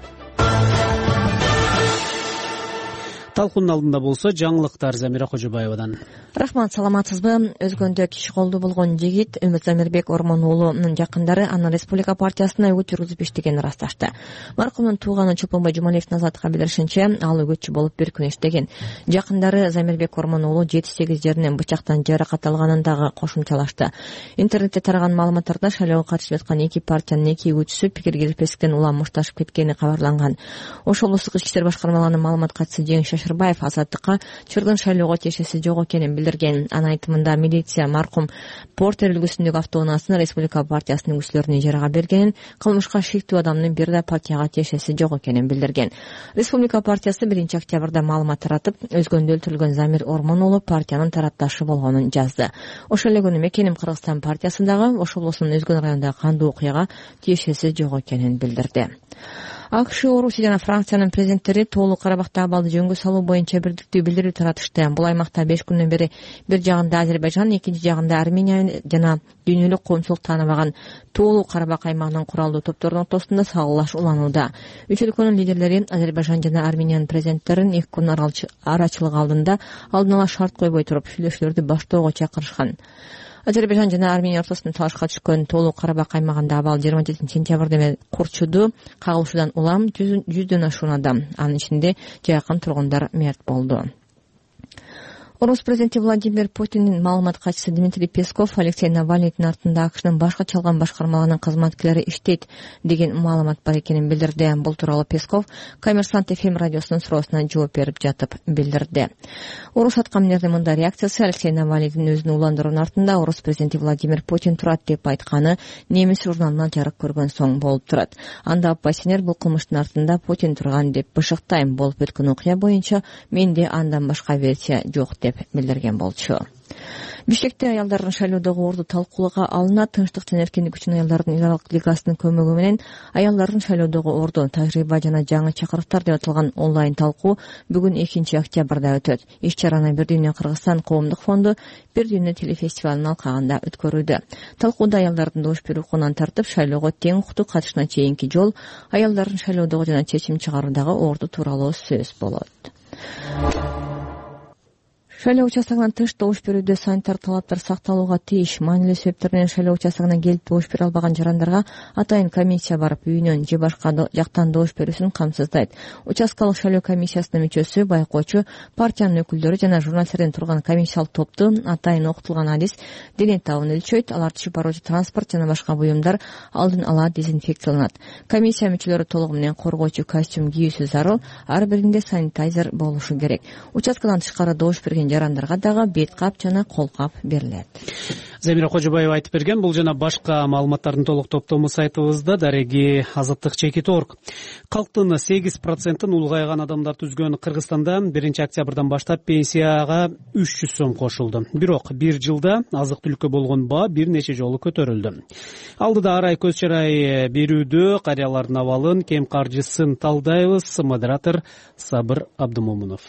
Талкуунун алдында болсо жаңылыктар Замира Кожобаевадан. Рахмат, саламатсызбы? Өзгөндө киши колду болгон жигит Үмүт Замирбек Ормон уулунун жакындары аны Республика партиясына үгүт жүргүзүп иштегенин ырасташты. Маркумдун тууганы Чолпонбой Жумалиевдин азаттыкка билдиришинче, ал үгүтчү болуп бир күн иштеген. Жакындары Замирбек Ормон уулу 7-8 жеринен бычактан жаракат алганын дагы кошумчалашты. Интернетте тараган маалыматтарда шайлоого катышып аткан эки партиянын эки үгүтчүсү пикир кириспестиктен улам мушташып кеткени кабарланган. Ош облустук ички иштер башкармаларынын маалымат катчысы Жеңиш Шашырбаев азаттыкка чырдын шайлоого тиешеси жок экенин билдирген. Анын айтымында милиция маркум Портер үлгүсүндөгү автоунаасын Республика партиясынын үгүтчүлөрүнүн ижарага бергенин, кылмышка шектүү адамдын бир да партияга тиешеси жок экенин билдирген. Республика партиясы 1 октябрда маалымат таратып, өзгөндө өлтүрүлгөн Замир Ормон уулу партиянын тарапташы болгонун жазды. Ошол эле күнү Мекеним Кыргызстан партиясындагы Ош облусунун өзгөн районундагы кандуу окуяга тиешеси жок экенин билдирди. АКШ, Орусия жана Франциянын президенттери Тоолуу Карабакта абалды жөнгө салуу боюнча бирдиктүү билдирүү таратышты. Бул аймакта 5 күндөн бери бир жагында Азербайжан, экинчи жагында Армения жана дүйнөлүк коомчулук тааныбаган Тоолуу Карабак аймагынын куралдуу топторунун ортосунда салгылаш уланууда. Үч өлкөнүн лидерлери Азербайжан жана Армениянын президенттерин 2 күн арачылык алдында алдын ала шарт койбой туруп сүйлөшүүлөрдү баштоого чакырышкан. Азербайжан жана Армения ортосунда талашка түшкөн Тоолуу Карабак аймагында абал 27 сентябрда Курчуду кагылышуудан улам 100дөн ашуун адам, анын ичинде жакын тургундар мерт болду. Орус президенти Владимир Путиндин маалымат катчысы Дмитрий Песков Алексей Навальныйдын артында АКШнын башка чалган башкармаларынын кызматкерлери иштейт деген маалымат бар экенин билдирди. Бул тууралуу Песков Коммерсант ФМ радиосунун суроосуна жооп берип жатып билдирди. Орус аткаминердин мындай реакциясы Алексей Навальныйдын өзүн уландыруунун артында Орус президенти Владимир Путин турат деп айтканы немис журналынан жарык көргөн соң болуп турат. Анда оппозиционер бул кылмыштын артында Путин турган деп бышыктайм. Болуп өткөн окуя боюнча менде андан башка версия жок деп билдирген болчу. Бишкекте аялдардын шайлоодогу орду талкуулоого алынат. Тынчтык жана эркиндик үчүн аялдардын Ирак лигасынын көмөгү менен аялдардын шайлоодогу орду тажрыйба жана жаңы чакырыктар деп аталган онлайн талкуу бүгүн 2 октябрда өтөт. Иш-чараны Бир дүйнө Кыргызстан коомдук фонду Бир дүйнө телефестивалынын алкагында өткөрүүдө. Талкууда аялдардын добуш берүү укугунан тартып шайлоого тең укуктуу катышына чейинки жол, аялдардын шайлоодогу жана чечим чыгаруудагы орду тууралуу сөз болот. Шайлоо участогунан тыш добуш берүүдө санитар талаптар сакталууга тийиш. Маанилүү себептер менен шайлоо участогуна келип добуш бере албаган жарандарга атайын комиссия барып үйүнөн же башка жактан добуш берүүсүн камсыздайт. Участкалык шайлоо комиссиясынын мүчөсү, байкоочу, партиянын өкүлдөрү жана журналисттерден турган комиссиялык топту атайын окутулган адис дене табын өлчөйт. Алар түшүп баруучу транспорт жана башка буюмдар алдын ала дезинфекцияланат. Комиссия мүчөлөрү толугу менен коргоочу костюм кийүүсү зарыл, ар биринде санитайзер болушу керек. Участкадан тышкары добуш берген жарандарга дагы бет кап жана кол кап берилет. Замира Кожобаева айтып берген. Бул жана башка маалыматтардын толук топтому сайтыбызда дареги azаттык.org. Калктын 8%-ын улгайган адамдар түзгөн Кыргызстанда 1 октябрдан баштап пенсияга 300 сом кошулду. Бирок бир жылда азык-түлүккө болгон баа бир нече жолу көтөрүлдү. Алдыда арай көз чырай берүүдө карыялардын абалын, кем каржысын талдайбыз. Модератор Сабыр Абдымомунов.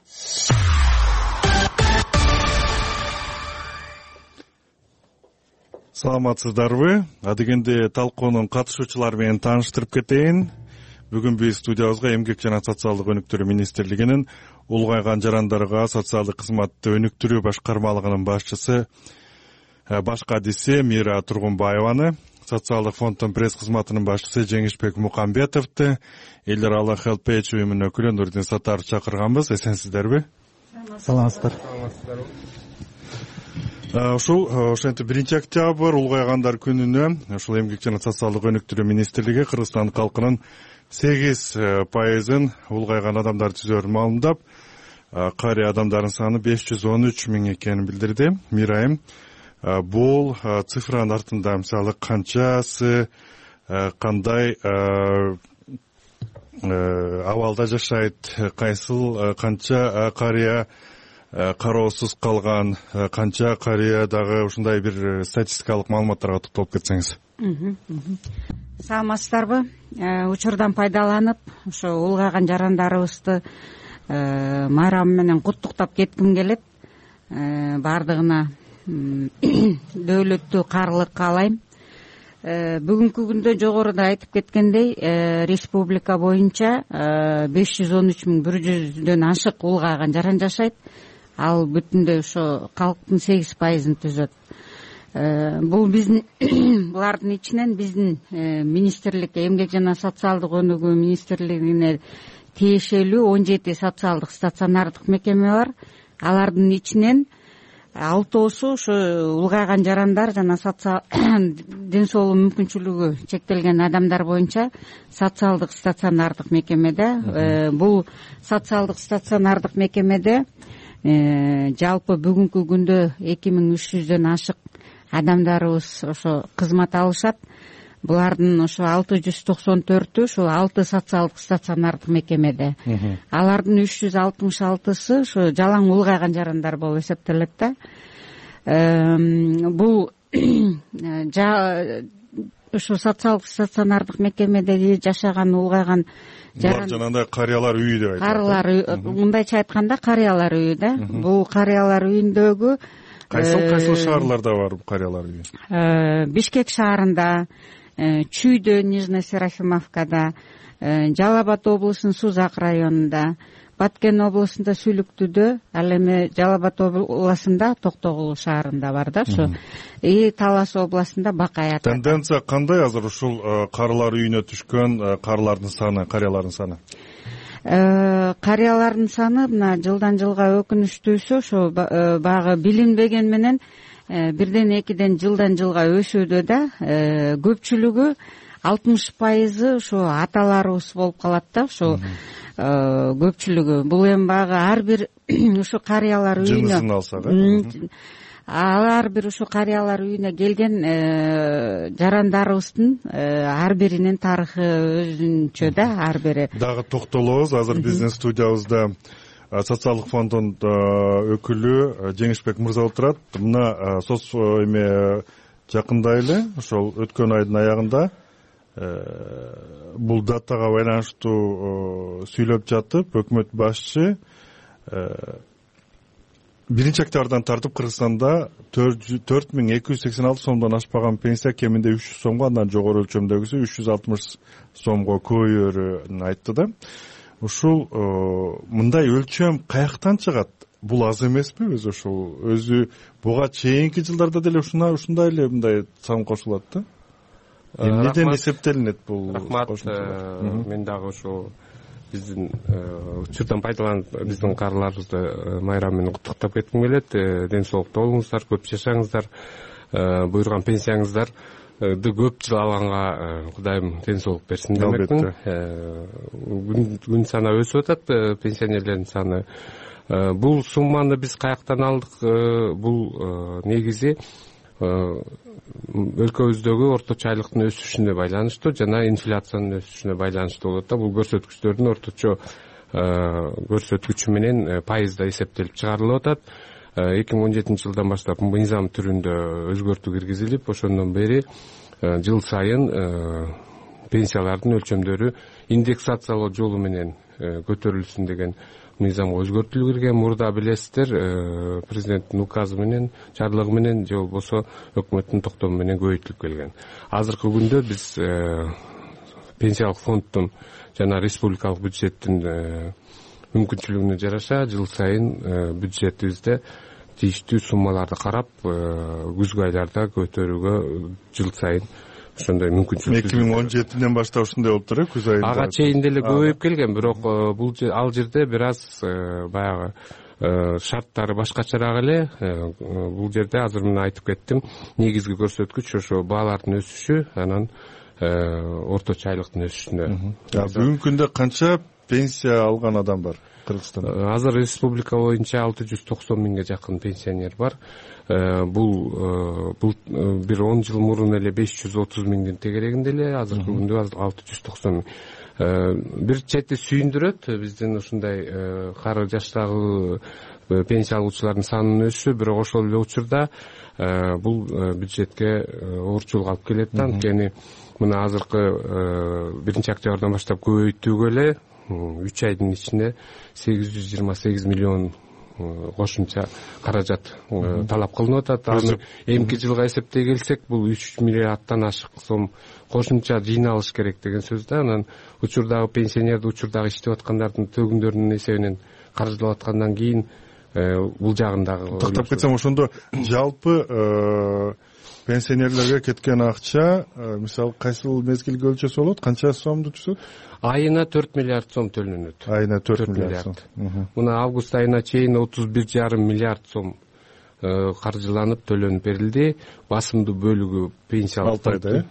Саламатсыздарбы? Адегенде талкуунун катышуучулары менен тааныштырып кетейин. Бүгүн биз студиябызга Эмгек жана социалдык өнүктүрүү министрлигинин улгайган жарандарга социалдык кызматты өнүктүрүү башкармалыгынын башчысы башка десе Мира Тургунбаеваны, социалдык фонддун пресс кызматынын башчысы Жеңишбек Мукамбетовду, эл аралык Helpage уюмунун өкүлү Нурдин Саттаровду чакырганбыз. Эсенсиздерби? Саламатсыздар. Ушул ошентип 1-октябрь улгайгандар күнүнө ушул эмгек жана социалдык өнүктүрүү министрлиги Кыргызстан калкынын 8% улгайган адамдар түзөрүн маалымдап, кария адамдардын саны 513 миң экенин билдирди. Мирайым, бул цифранын артында мисалы канчасы, кандай абалда жашайт, кайсыл канча кария кароосуз калган, канча кария дагы ушундай бир статистикалык маалыматтарга токтолуп кетсеңиз. Саламатсыздарбы? Учурдан пайдаланып, ошо улгайган жарандарыбызды майрамы менен куттуктап кетким келет. Бардыгына дөөлөттүү каарылык каалайм. Бүгүнкү күндө жогоруда айтып кеткендей, республика боюнча 513.100дөн ашык улгайган жаран жашайт. Ал бүтүндөй ошо калктын 8%-ын түзөт. Бул биздин булардын ичинен биздин министрлик, эмгек жана социалдык өнүгүү министрлигине тиешелүү 17 социалдык стационардык мекеме бар. Алардын ичинен 6-оосу ошо улгайган жарандар жана ден соолугу мүмкүнчүлүгү чектелген адамдар боюнча социалдык стационардык мекемеде. Бул социалдык стационардык мекемеде жалпы бүгүнкү күндө 2300дөн ашык адамдарыбыз ошо кызмат алышат. Булардын ошо 694-ү ошо 6 социалдык стационардык мекемеде. Алардын 366-сы ошо жалаң улгайган жарандар болуп эсептелет да. Бул ошо социалдык стационардык мекемеде жашаган улгайган Булар жанагындай карыялар үйү деп айтат. Карыялар, мындайча айтканда карыялар үйү да. Бул карыялар үйүндөгү кайсыл шаарларда бар карыялар үйү? Бишкек шаарында, Чүйдө, Нижний Серафимовкада, Жалал Абад облусунун Сузак районунда, Баткен облусунда Сүлүктүдө, ал эми Жалал Абад областында Токтогул шаарында бар да, ошо. И Талас областында Бакай. Тенденция кандай азыр ушул карылар үйүнө түшкөн карылардын саны, карыялардын саны? Карыялардын саны мына жылдан жылга өкүнүчтүүсү ошо баягы билинбеген менен бирден экиден жылдан жылга өсүүдө да. Көпчүлүгү 60% ошо аталарыбыз болуп калат да, ошо көпчүлүгү. Бул эми баягы ар бир ошо карыялар үйүнө жынысын алсак, ар бир ошо карыялар үйүнө келген жарандарыбыздын ар биринин тарыхы өзүнчө да, ар бири. Дагы токтолобуз. Азыр биздин студиябызда социалдык фонддун өкүлү Жеңишбек мырза отурат. Мына жакында эле ошол өткөн айдын аягында бул датага байланыштуу сүйлөп жатып, өкмөт башчы 1-октябрдан тартып Кыргызстанда 4286 сомдон ашпаган пенсия кеминде 300 сомго, андан жогору өлчөмдөгүсү 360 сомго көбөйөрүн айтты да. Ушул мындай өлчөм каяктан чыгат? Бул аз эмеспи өзү? Ошол өзү буга чейинки жылдарда деле ушундай эле мындай сан кошулат да. Эмнеден эсептелинет бул? Рахмат. Мен дагы ошо биздин учурдан пайдаланып биздин карыларыбызды майрам менен куттуктап кетким келет. Ден соолукта болуңуздар, көп жашаңыздар, буйруган пенсияңыздар көп жыл алганга Кудайым ден соолук берсин демекмин. Күн сана өсүп атат пенсионерлердин саны. Бул сумманы биз каяктан алдык? Бул негизи өлкөбүздөгү орточо айлыктын өсүшүнө байланыштуу жана инфляциянын өсүшүнө байланыштуу болот да. Бул көрсөткүчтөрдүн орточо көрсөткүчү менен пайызда эсептелип чыгарылып атат. 2017 жылдан баштап мыйзам түрүндө өзгөртүү киргизилип, ошондон бери жыл сайын пенсиялардын өлчөмдөрү индексациялоо жолу менен көтөрүлсүн деген мыйзамга өзгөртүүлөр кирген. Мурда билесиздер, президенттин указы менен, жарлыгы менен же болбосо өкмөттүн токтому менен көбөйтүлүп келген. Азыркы күндө биз пенсиялык фонддун жана республикалык бюджеттин мүмкүнчүлүгүнө жараша жыл сайын бюджетибизде тийиштүү суммаларды карап күзгү айларда көтөрүүгө жыл сайын ошондой мүмкүнчүлүк 2017 баштап ушундай болуптур күз айында ага чейин деле көбөйүп келген, бирок бул ал жерде бир аз баягы шарттары башкачараак эле. Бул жерде азыр мен айтып кеттим, негизги көрсөткүч ошо баалардын өсүшү, анан орточо айлыктын өсүшүнө. Бүгүнкү күндө канча пенсия алган адам бар Кыргызстанда? Азыр республика боюнча 690 миңге жакын пенсионер бар. Бул бир 10 жыл мурун эле 530 миңдин тегерегинде эле, азыркы күндө 690 миң. Бир чети сүйүндүрөт биздин ушундай кары жаштагы пенсия алуучулардын санынын өсүшү, бирок ошол эле учурда бул бюджетке оорчулук алып келет да. Анткени мына азыркы 1-октябрдан баштап көбөйтүүгө эле 3 айдын ичинде 828 миллион кошумча каражат талап кылынып атат. Аны эмки жылга эсептей келсек, бул 3 миллиарддан ашык сом кошумча жыйналыш керек деген сөз да. Анан учурдагы пенсионерди, учурдагы иштеп аткандардын төгүндөрүнүн эсебинен каржылап аткандан кийин бул жагындагы тактап кетсем, ошондо жалпы пенсионерлерге кеткен акча мисалы кайсыл мезгилге өлчөсө болот, канча сомду түзөт? Айына 4 миллиард сом төлөнөт. Айына 4 миллиард сом. Мына август айына чейин 31,5 миллиард сом каржыланып төлөнүп берилди. Басымдуу бөлүгү пенсиялык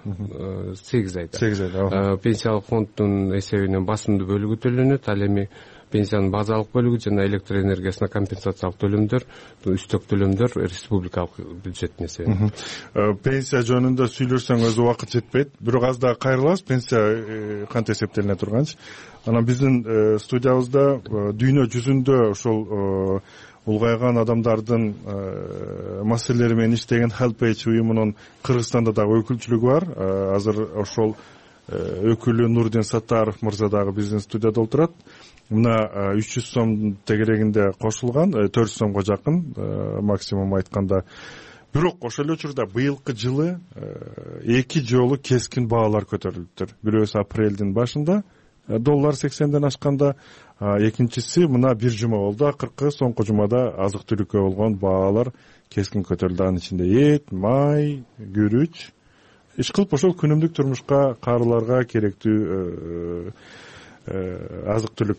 8 айда. Пенсиялык фонддун эсебинен басымдуу бөлүгү төлөнөт. Ал эми пенсиянын базалык бөлүгү жана электр энергиясына компенсациялык төлөмдөр, үстөк төлөмдөр республикалык бюджеттин эсебинен. Пенсия жөнүндө сүйлөшсөң өзү убакыт жетпейт. Бирок аз да кайрылабыз, пенсия кантип эсептелине турганчы. Анан биздин студиябызда дүйнө жүзүндө ошол улгайган адамдардын маселелери менен иштеген HelpAge уюмунун Кыргызстанда дагы өкүлчүлүгү бар. Азыр ошол өкүлү Нурдин Саттаров мырза дагы биздин студияда отурат. Мына 300 сом тегерегинде кошулган, 400 сомго жакын максимум айтканда. Бирок ошол учурда быйылкы жылы 2 жолу кескин баалар көтөрүлүптүр. Бирөөсү апрелдин башында доллар 80ден ашканда, экинчиси мына бир жума болду. Акыркы соңку жумада азык-түлүккө болгон баалар кескин көтөрүлдү. Анын ичинде эт, май, күрүч, иш кылып ошол күнүмдүк турмушка каарыларга керектүү азык-түлүк.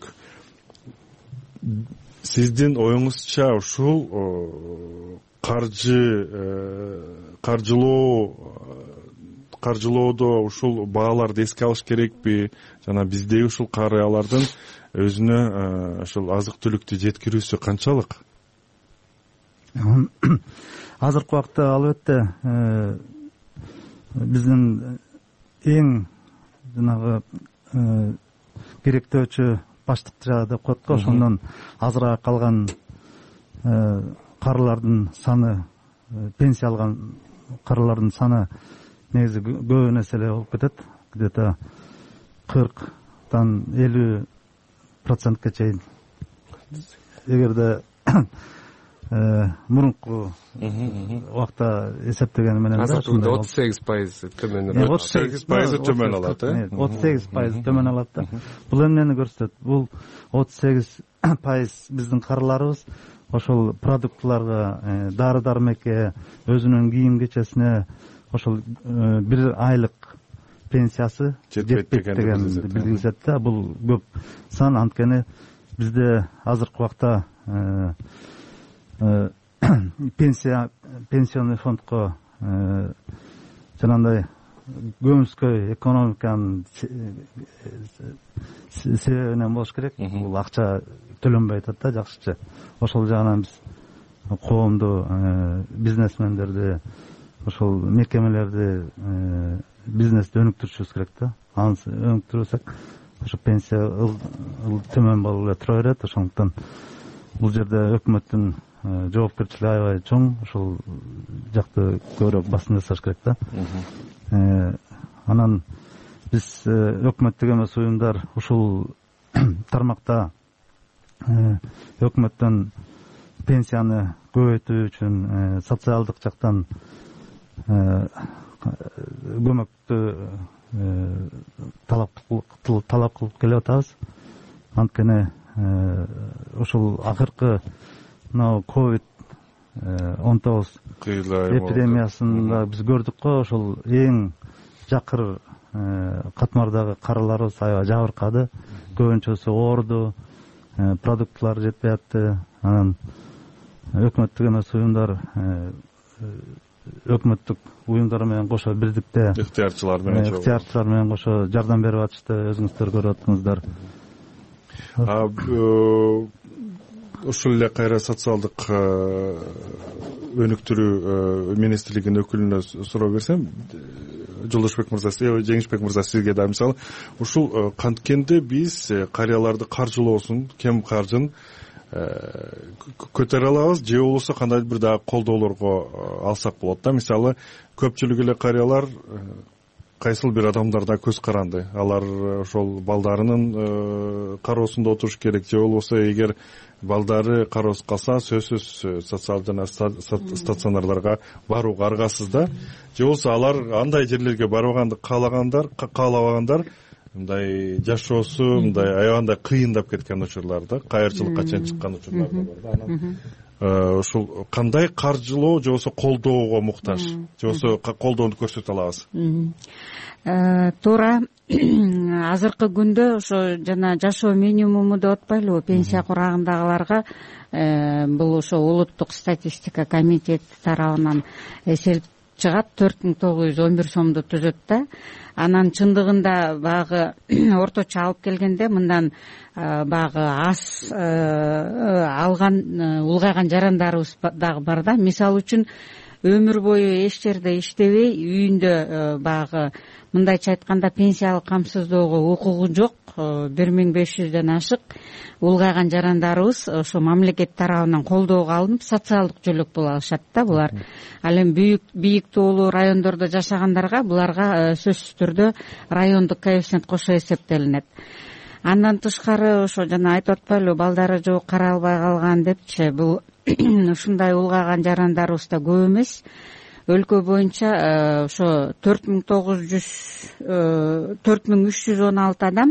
Сиздин оюңузча ушул каржылоодо ушул бааларды эске алыш керекпи? Жана биздеги ушул карыялардын өзүнө ушул азык-түлүктү жеткирүүсү канчалык? Азыркы убакта албетте биздин эң жанагы керектөөчү баштык жагы деп коет го. Ошондон азыраак калган карылардын саны, пенсия алган карылардын саны негизи көбүн эсе эле болуп кетет. Где-то 40-дан 50%ке чейин. Эгерде мурунку убакта эсептегени менен 38% төмөн алат. 38% төмөн алат, 38% төмөн алат да. Бул эмнени көрсөтөт? Бул 38% биздин карыларыбыз ошол продуктыларга, дары-дармекке, өзүнүн кийим кечесине ошол бир айлык пенсиясы жетпейт дегенди билгизет да. Бул көп сан, анткени бизде азыркы убакта пенсионный фондко жанагындай көмүскөй экономиканын себебинен болуш керек. Бул акча төлөнбөй атат да жакшычы. Ошол жагынан биз коомду, бизнесмендерди, ошол мекемелерди, бизнести өнүктүрүшүбүз керек да. Аны өнүктүрсөк, ошо пенсия төмөн болуп эле тура берет. Ошондуктан бул жерде өкмөттүн жоопкерчилиги аябай чоң. Ошол жакты көбүрөөк басым жасаш керек да. Анан биз өкмөттүк эмес уюмдар ушул тармакта өкмөттөн пенсияны көбөйтүү үчүн социалдык жактан көмөктү талап кылып келип атабыз. Анткени ушул акыркы мына ковид %19 эпидемиясын да биз көрдүк го. Ошол эң жакыр катмардагы карыларыбыз аябай жабыркады. Көбүнчөсү ооруду, продуктылар жетпей атты. Анан өкмөттүк эмес уюмдар, өкмөттүк уюмдар менен кошо бирдикте ыктыярчылар менен кошо жардам берип атышты. Өзүңүздөр көрүп аттыңыздар. Ушул эле кайра социалдык өнүктүрүү министрлигинин өкүлүнө суроо берсем, Жолдошбек мырза, Жеңишбек мырза, сизге да мисалы ушул канткенде биз карыяларды каржылоосун, кем каржын көтөрө алабыз же болбосо кандайдыр бир дагы колдоолорго алсак болот да. Мисалы көпчүлүк эле карыялар кайсыл бир адамдарда көз каранды. Алар ошол балдарынын кароосунда отуруш керек же болбосо эгер балдары кароосуз калса сөзсүз социал жана стационарларга барууга аргасыз да. Же болбосо алар андай жерлерге барбаганды каалабагандар мындай жашоосу мындай аябагандай кыйындап кеткен учурлар да, кайырчылыкка чейин чыккан учурлар да бар да. Анан ушул кандай каржылоо же болбосо колдоого муктаж, же болбосо колдоону көрсөтө алабыз? Туура. Азыркы күндө ошо жана жашоо минимуму деп атпайлыбы, пенсия курагындагыларга бул ошо улуттук статистика комитети тарабынан эсеп чыгат, 4911 сомду түзөт да. Анан чындыгында багы орточо алып келгенде мындан багы аз алган улгайган жарандарыбыз дагы бар да. Мисалы үчүн өмүр бою эч жерде иштебей үйүндө багы мындайча айтканда пенсиялык камсыздоого укугу жок 1500дөн ашык улгайган жарандарыбыз ошо мамлекет тарабынан колдоого алынып социалдык жөлөк боло алышат да булар. Ал эми бийик тоолуу райондордо жашагандарга буларга сөзсүз түрдө райондук коэффициент кошо эсептелинет. Андан тышкары ошо жана айтып атпайлыбы, балдары жок, каралбай калган депчи, бул ушундай улгайган жарандарыбыз да көп эмес. Өлкө боюнча ошо 4316 адам,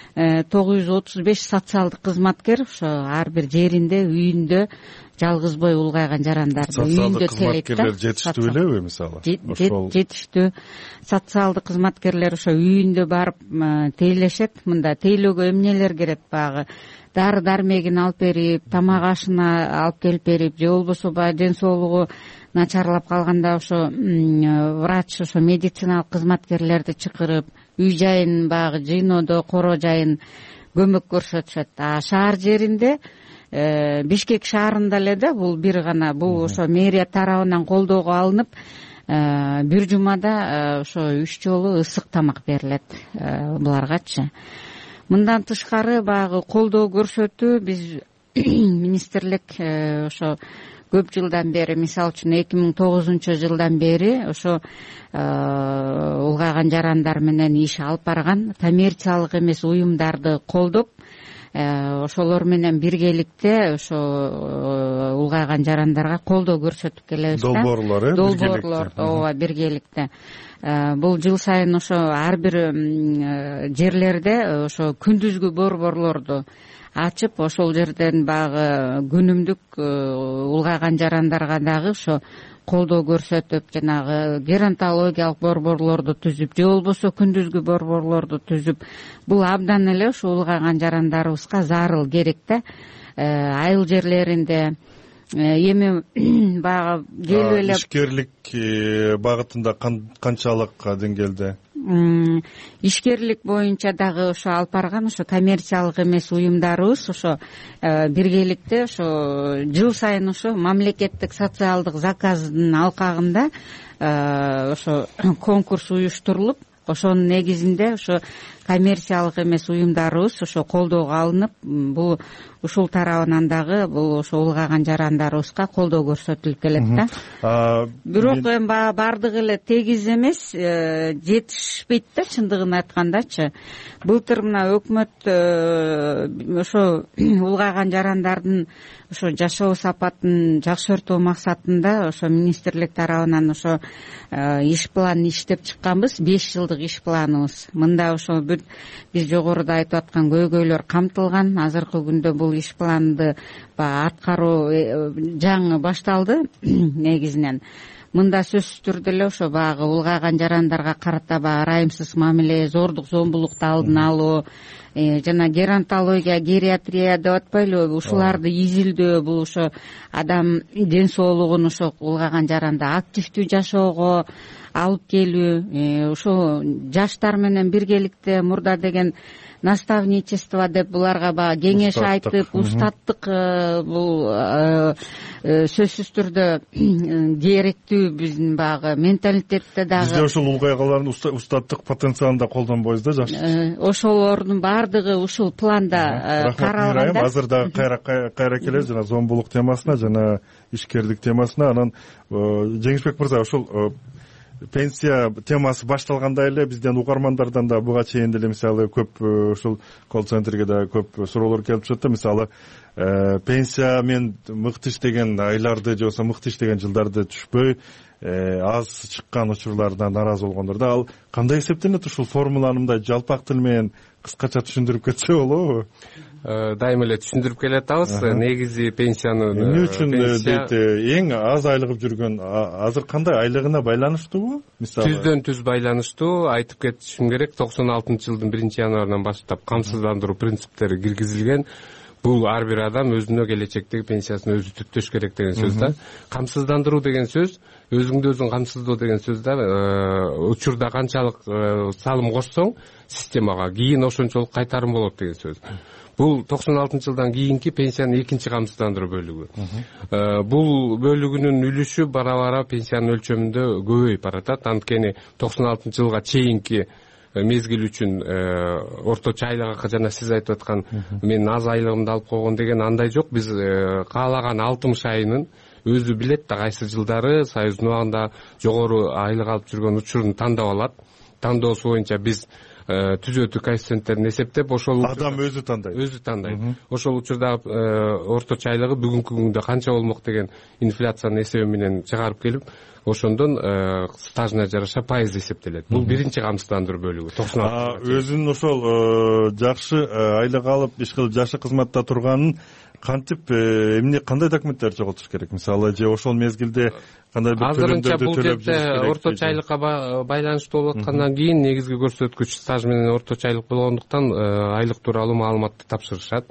935 социалдык кызматкер ошо ар бир жеринде, үйүндө жалгызбой улгайган жарандарды үйүндө тейлейт да. Социалдык кызматкерлер жетиштүү белеби мисалы? Жетиштүү. Социалдык кызматкерлер ошо үйүндө барып тейлешет. Мында тейлөөгө эмнелер керет? Багы дары дармегин алып берип, тамак ашына алып келип берип, же болбосо баягы ден соолугу начарлап калганда ошо врач, ошо медициналык кызматкерлерди чакырып, үй жайын багы жыйноодо коро жайын көмөк көрсөтүшөт. Шаар жеринде Бишкек шаарында эле да бул бир гана, бул ошо мэрия тарабынан колдоого алынып, бир жумада ошо 3 жолу ысык тамак берилет буларгачы. Мындан тышкары багы колдоо көрсөтүү биз министрлик ошо көп жылдан бери, мисалы үчүн 2009-жылдан бери ошо улгайган жарандар менен иш алып барган коммерциялык эмес уюмдарды колдоп, ошолор менен биргеликте ошо улгайган жарандарга колдоо көрсөтүп келебиз да. Долбоорлор, ооба, биргеликте. Бул жыл сайын ошо ар бир жерлерде ошо күндүзгү борборлорду ачып, ошол жерден багы күнүмдүк улгайган жарандарга дагы ошо колдоо көрсөтүп, жанагы геронтологиялык борборлорду түзүп, же болбосо күндүзгү борборлорду түзүп, бул абдан эле ошо улгайган жарандарыбызга зарыл керек да. Айыл жерлеринде эми баягы келип эле ишкерлик багытында канчалык деңгээлде? Ишкерлик боюнча дагы ошо алып барган ошо коммерциялык эмес уюмдарыбыз ошо биргеликте ошо жыл сайын ошо мамлекеттик социалдык заказдын алкагында ошо конкурс уюштурулуп, ошонун негизинде ошо коммерциялык эмес уюмдарыбыз ошо колдоого алынып, бул ушул тарабынан дагы бул ошо улгайган жарандарыбызга колдоо көрсөтүлүп келет да. Бирок эми бардыгы эле тегиз эмес, жетишпейт да чындыгын айткандачы. Былтыр мына өкмөт ошо улгайган жарандардын ошо жашоо сапатын жакшыртуу максатында ошо министрлик тарабынан ошо иш план иштеп чыкканбыз, 5 жылдык иш планыбыз. Мында ошо биз жогоруда айтып аткан көйгөйлөр камтылган. Азыркы күндө бул иш планды баягы аткаруу жаңы башталды негизинен. Мында сөзсүз түрдө эле ошо баягы улгайган жарандарга карата баягы ырайымсыз мамиле, зордук зомбулукту алдын алуу, жана геронтология, гериатрия деп атпайлыбы, ушуларды изилдөө, бул ошо адам ден соолугун ошо улгайган жаранда активдүү жашоого алып келүү, ошо жаштар менен биргеликте мурда деген наставничество деп буларга баягы кеңеш айтып, устаттык, бул сөзсүз түрдө керектүү биздин баягы менталитетте дагы. Бизде ошол улгайгалардын устаттык потенциалын да колдонбойбуз да, жакшы. Ошолордун баардыгы ушул планда каралган. Азыр дагы кайра келебиз жана зомбулук темасына, жана ишкерлик темасына. Анан Жеңишбек мырза, ошол пенсия темасы башталгандай эле бизден угармандардан да буга чейин деле мисалы көп ушул колл-центрге да көп суроолор келип жатты. Мисалы пенсия мен мыкты иштеген айларды же болбосо мыкты иштеген жылдарды түшпөй аз чыккан учурлардан нааразы болгондор да, ал кандай эсептелет? Ушул формуланы мындай жалпак тил менен кыскача түшүндүрүп кетсе болобу? Дайыма эле түшүндүрүп келатабыз. Негизи пенсияны эмне үчүн дейт, эң аз айлыгып жүргөн азыр кандай айлыгына байланыштуубу? Мисалы түздөн түз байланыштуу. Айтып кетишим керек, 96-жылдын 1-январынан баштап камсыздандыруу принциптери киргизилген. Бул ар бир адам өзүнө келечектеги пенсиясын өзү түптөш керек деген сөз да. Камсыздандыруу деген сөз, өзүңдү өзүң камсыздоо деген сөз да. Учурда канчалык салым кошсоң системага, кийин ошончолук кайтарым болот деген сөз. Бул 96-жылдан кийинки пенсиянын экинчи камсыздандыруу бөлүгү. Бул бөлүгүнүн үлүшү бара-бара пенсиянын өлчөмүндө көбөйүп баратат. Анткени 96-жылга чейинки мезгил үчүн орточо айлык, жана сиз айтып аткан мен аз айлыгымды алып койгон деген андай жок. Биз каалаган 60 айынын өзү билет да кайсы жылдары Союздун убагында жогору айлык алып жүргөн учурун тандап алат. Тандоосу боюнча биз түзөтүү коэффициенттерин эсептеп, ошол адам өзү тандайт. Ошол учурда орточо айлыгы бүгүнкү күндө канча болмок деген инфляциянын эсеби менен чыгарып келип, ошондон стажына жараша пайыз эсептелет. Бул биринчи камсыздандыруу бөлүгү. 96. Өзүнүн ошол жакшы айлык алып иш кылып жакшы кызматта турганын кантип эмне кандай документтер жоготуш керек? Мисалы же ошол мезгилде кандай бир азырынча бул жерде орточо айлыкка байланыштуу болуп аткандан кийин негизги көрсөткүч стаж менен орточо айлык болгондуктан айлык тууралуу маалыматты тапшырышат.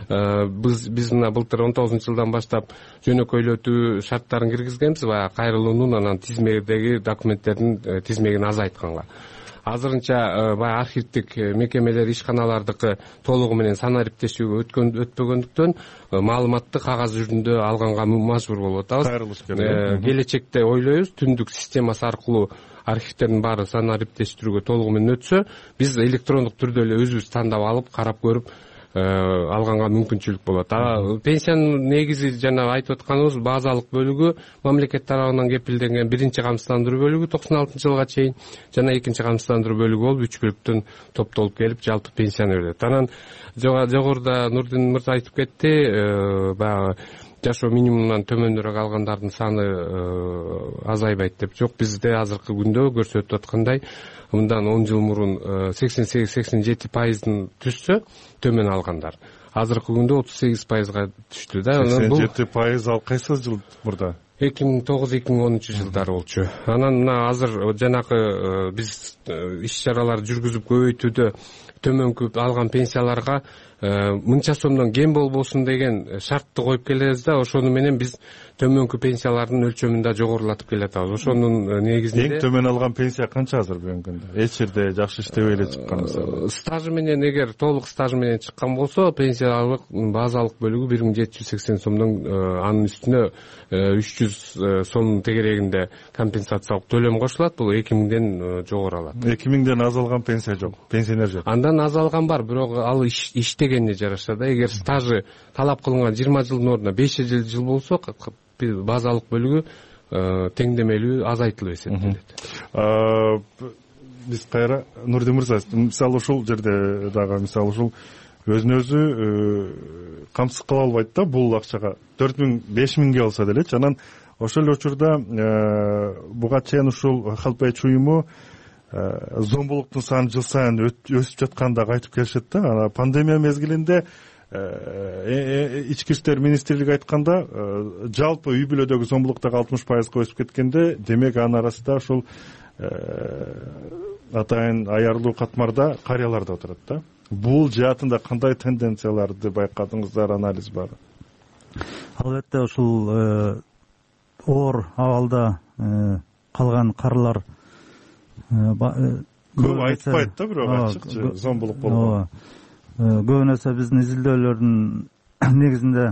Биз мына былтыр 19-жылдан баштап жөнөкөйлөтүү шарттарын киргизгенбиз, баягы кайрылуунун анан тизмедеги документтердин тизмегин азайтканга. Азырынча баягы архивдик мекемелер, ишканалардыкы толугу менен санариптешүүгө өтпөгөндүктөн маалыматты кагаз жүзүндө алганга мажбур болуп атабыз. Келечекте ойлойбуз, түндүк системасы аркылуу архивтердин баары санариптештирүүгө толугу менен өтсө, биз электрондук түрдө эле өзүбүз тандап алып, карап көрүп алганга мүмкүнчүлүк болот. Пенсиянын негизи жана айтып атканыбыз базалык бөлүгү мамлекет тарабынан кепилденген биринчи камсыздандыруу бөлүгү 96-жылга чейин, жана экинчи камсыздандыруу бөлүгү болуп 3 бөлүктөн топтолуп келип жалпы пенсияны берет. Анан жогоруда Нурдин мырза айтып кетти, баягы жашоо минимумунан төмөнүрөөк алгандардын саны азайбайт деп. Жок, бизде азыркы күндө көрсөтүп аткандай, мындан 10 жыл мурун 88-87% түшсө төмөн алгандар, азыркы күндө 38%га түштү да. 87% ал кайсы жыл мурда? 2009-2010 жылдары болчу. Анан мына азыр жанакы биз иш-чаралар жүргүзүп көбөйтүүдө төмөнкү алган пенсияларга мынча сомдон кем болбосун деген шартты коюп келебиз да, ошону менен биз төмөнкү пенсиялардын өлчөмүн да жогорулатып келатабыз. Ошонун негизинде эң төмөн алган пенсия канча азыр бүгүнкү күндө? Эч жерде жакшы иштебей эле чыккан мисалы. Стажы менен, эгер толук стажы менен чыккан болсо, пенсиялык базалык бөлүгү 1780 сомдон анын үстүнө 300 сом тегерегинде компенсациялык төлөм кошулат. Бул 2000ден жогору алат. 2000ден аз алган пенсия жок, пенсионер жок. Андан аз алган бар, бирок ал иштегенге жараша да. Эгер стажы талап кылынган 20 жылдын ордуна 5 жыл болсо, базалык бөлүгү теңдемелүү азайтылып эсептелет. Биз кайра Нурдин мырза, мисалы ушул жерде дагы мисалы ушул өзүнө өзү камсыз кыла албайт да, бул акчага 4000-5000ге болсо делечи. Анан ошол эле учурда буга чейин ушул Халпай уюму зомбулуктун саны жыл сайын өсүп жатканын дагы айтып келишет да. Пандемия мезгилинде ички иштер министрлиги айтканда жалпы үй бүлөдөгү зомбулуктагы 60%га өсүп кеткенде, демек анын арасында ушул атайын аярлуу катмарда карыялар да отурат да. Бул жаатында кандай тенденцияларды байкадыңыздар, анализ бар? Албетте ушул оор абалда калган карылар көп айтпайт да, бирок ачык зомбулук болгон. Көбүнесе биздин изилдөөлөрдүн негизинде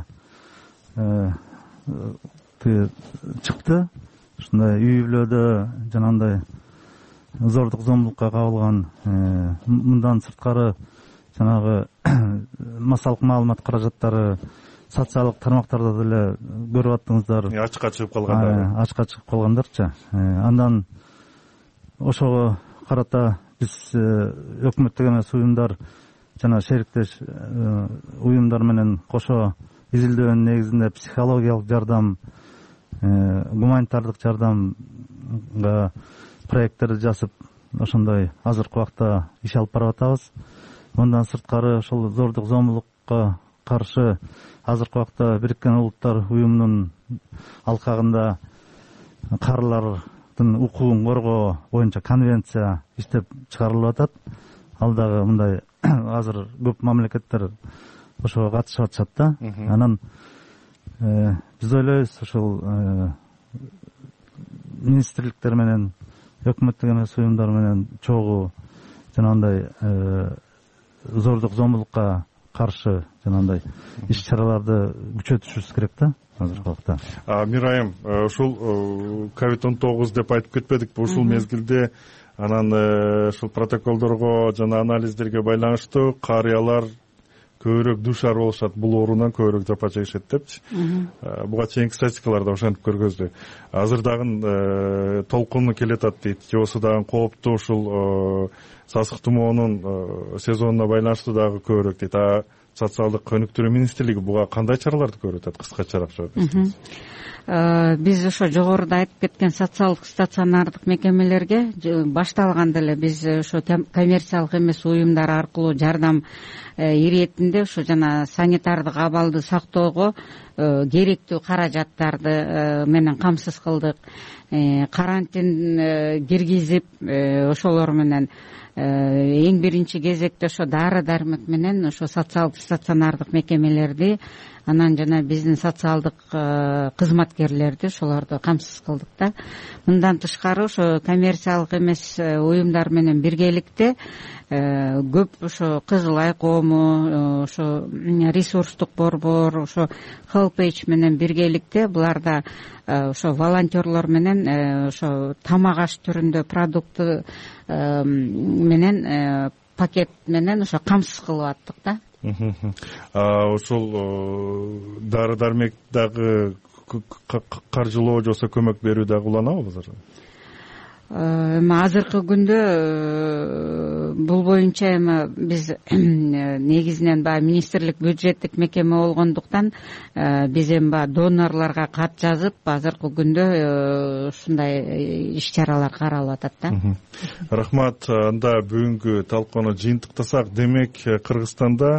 чыкты. Ушундай үй бүлөдө жанагындай зордук зомбулукка кабылган, мындан сырткары жанагы массалык маалымат каражаттары социалдык тармактарда деле көрүп аттыңыздар. Ачыкка чыгып калгандар. Ачыкка чыгып калгандарчы. Андан ошого карата биз өкмөттүк эмес уюмдар жана шериктеш уюмдар менен кошо изилдөөнүн негизинде психологиялык жардам, гуманитардык жардамга проекттерди жасап, ошондой азыркы убакта иш алып барып атабыз. Мындан сырткары ошол зордук зомбулукка каршы азыркы убакта Бириккен Улуттар уюмунун алкагында карылардын укугун коргоо боюнча конвенция иштеп чыгарылып атат. Ал дагы мындай азыр көп мамлекеттер ошого катышып атышат да. Анан биз ойлойбуз ушул министрликтер менен, өкмөттүк эмес уюмдар менен чогуу жанагындай зордук зомбулукка каршы жанагындай иш-чараларды күчөтүшүбүз керек да азыркы убакта. Мирайым, ушул COVID-19 деп айтып кетпедикпи? Ушул мезгилде анан ушул протоколдорго жана анализдерге байланыштуу карыялар көбүрөөк душар болушат, бул оорунан көбүрөөк жапа чегишет депчи. Буга чейинки статистикаларда ошентип көргөздү. Азыр дагы толкуну келатат дейт. Жобосу дагы кооптуу ушул сасык тумоонун сезонуна байланыштуу дагы көбүрөөк дейт. Социалдык өнүктүрүү министрлиги буга кандай чараларды көрүп атат? Кыскачараак жооп. Биз ошо жогоруда айтып кеткен социалдык стационардык мекемелерге башталганда эле биз ошо коммерциялык эмес уюмдар аркылуу жардам иретинде ошо жана санитардык абалды сактоого керектүү каражаттарды менен камсыз кылдык. Карантин киргизип, ошолор менен эң биринчи кезекте ошо дары дармек менен ошо социалдык стационардык мекемелерди, анан жана биздин социалдык кызматкерлерди ошолорду камсыз кылдык да. Мындан тышкары ошо коммерциялык эмес уюмдар менен биргеликте көп ошо Кызыл Ай коому, ошо ресурстук борбор, ошо Helpage менен биргеликте буларда ошо волонтерлор менен ошо тамак аш түрүндө продукты менен пакет менен ошо камсыз кылып аттык да. Ошол дары дармек дагы каржылоо жосо көмөк берүү дагы уланабы азыр? Азыркы күндө бул боюнча эми биз негизинен баягы министрлик бюджеттик мекеме болгондуктан биз эми баягы донорлорго кат жазып азыркы күндө ушундай иш-чаралар каралып атат да. Рахмат. Анда бүгүнкү талкууну жыйынтыктасак, демек Кыргызстанда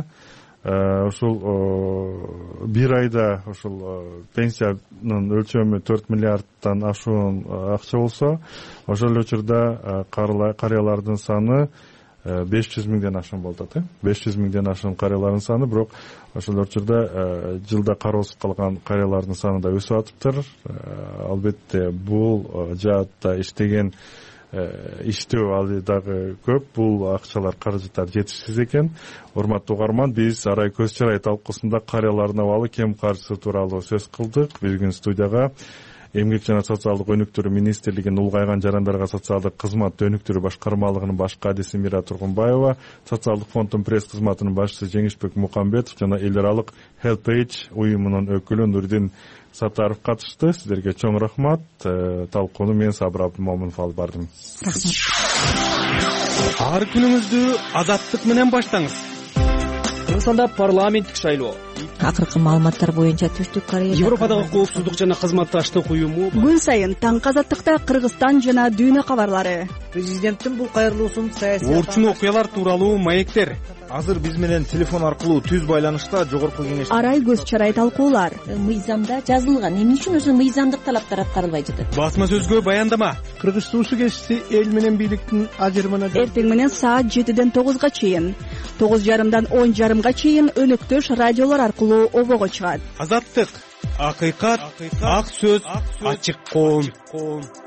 ушул бир айда ушул пенсиянын өлчөмү 4 миллиардтан ашуун акча болсо, ошол эле учурда карыялардын саны 500 миңден ашуун болуп атат. 500 миңден ашуун карыялардын саны, бирок ошол учурда жылда кароосуз калган карыялардын саны да өсүп атыптыр. Албетте бул жаатта иштеген иштөө али дагы көп, бул акчалар, каражаттар жетишсиз экен. Урматтуу угарман, биз Арай көз чырай талкуусунда карыялардын абалы, кем каржысы тууралуу сөз кылдык. Бүгүн студияга Эмгек жана социалдык өнүктүрүү министрлигинин улгайган жарандарга социалдык кызмат өнүктүрүү башкармалыгынын баш кадиси Мира Тургунбаева, социалдык фонддун пресс кызматынын башчысы Жеңишбек Мукамбетов жана эл аралык Helpage уюмунун өкүлү Нурдин Саттаров катышты. Сиздерге чоң рахмат. Талкууну мен Сабыр Абдымомунов алып бардым. Ар күнүңүздү азаттык менен баштаңыз. Кыргызстанда парламенттик шайлоо. Акыркы маалыматтар боюнча Түштүк Кореяда Европадагы коопсуздук жана кызматташтык уюму Күн сайын таңкы азаттыкта Кыргызстан жана дүйнө кабарлары. Президенттин бул кайрылуусун саясий орчун окуялар тууралуу маектер. Азыр биз менен телефон аркылуу түз байланышта жогорку кеңеш Арай көз чарай талкуулар. Мыйзамда жазылган. Эмне үчүн ошо мыйзамдык талаптар аткарылбай жатат? Басма сөзгө баяндама. Кыргыз суусу кесиси эл менен бийликтин ажырымына Эртең менен саат 7ден 9га чейин, 9:30дан 10:30га чейин өнөктөш радиолор аркылуу обого чыгат. Азаттык, акыйкат, ак сөз, ачык коом.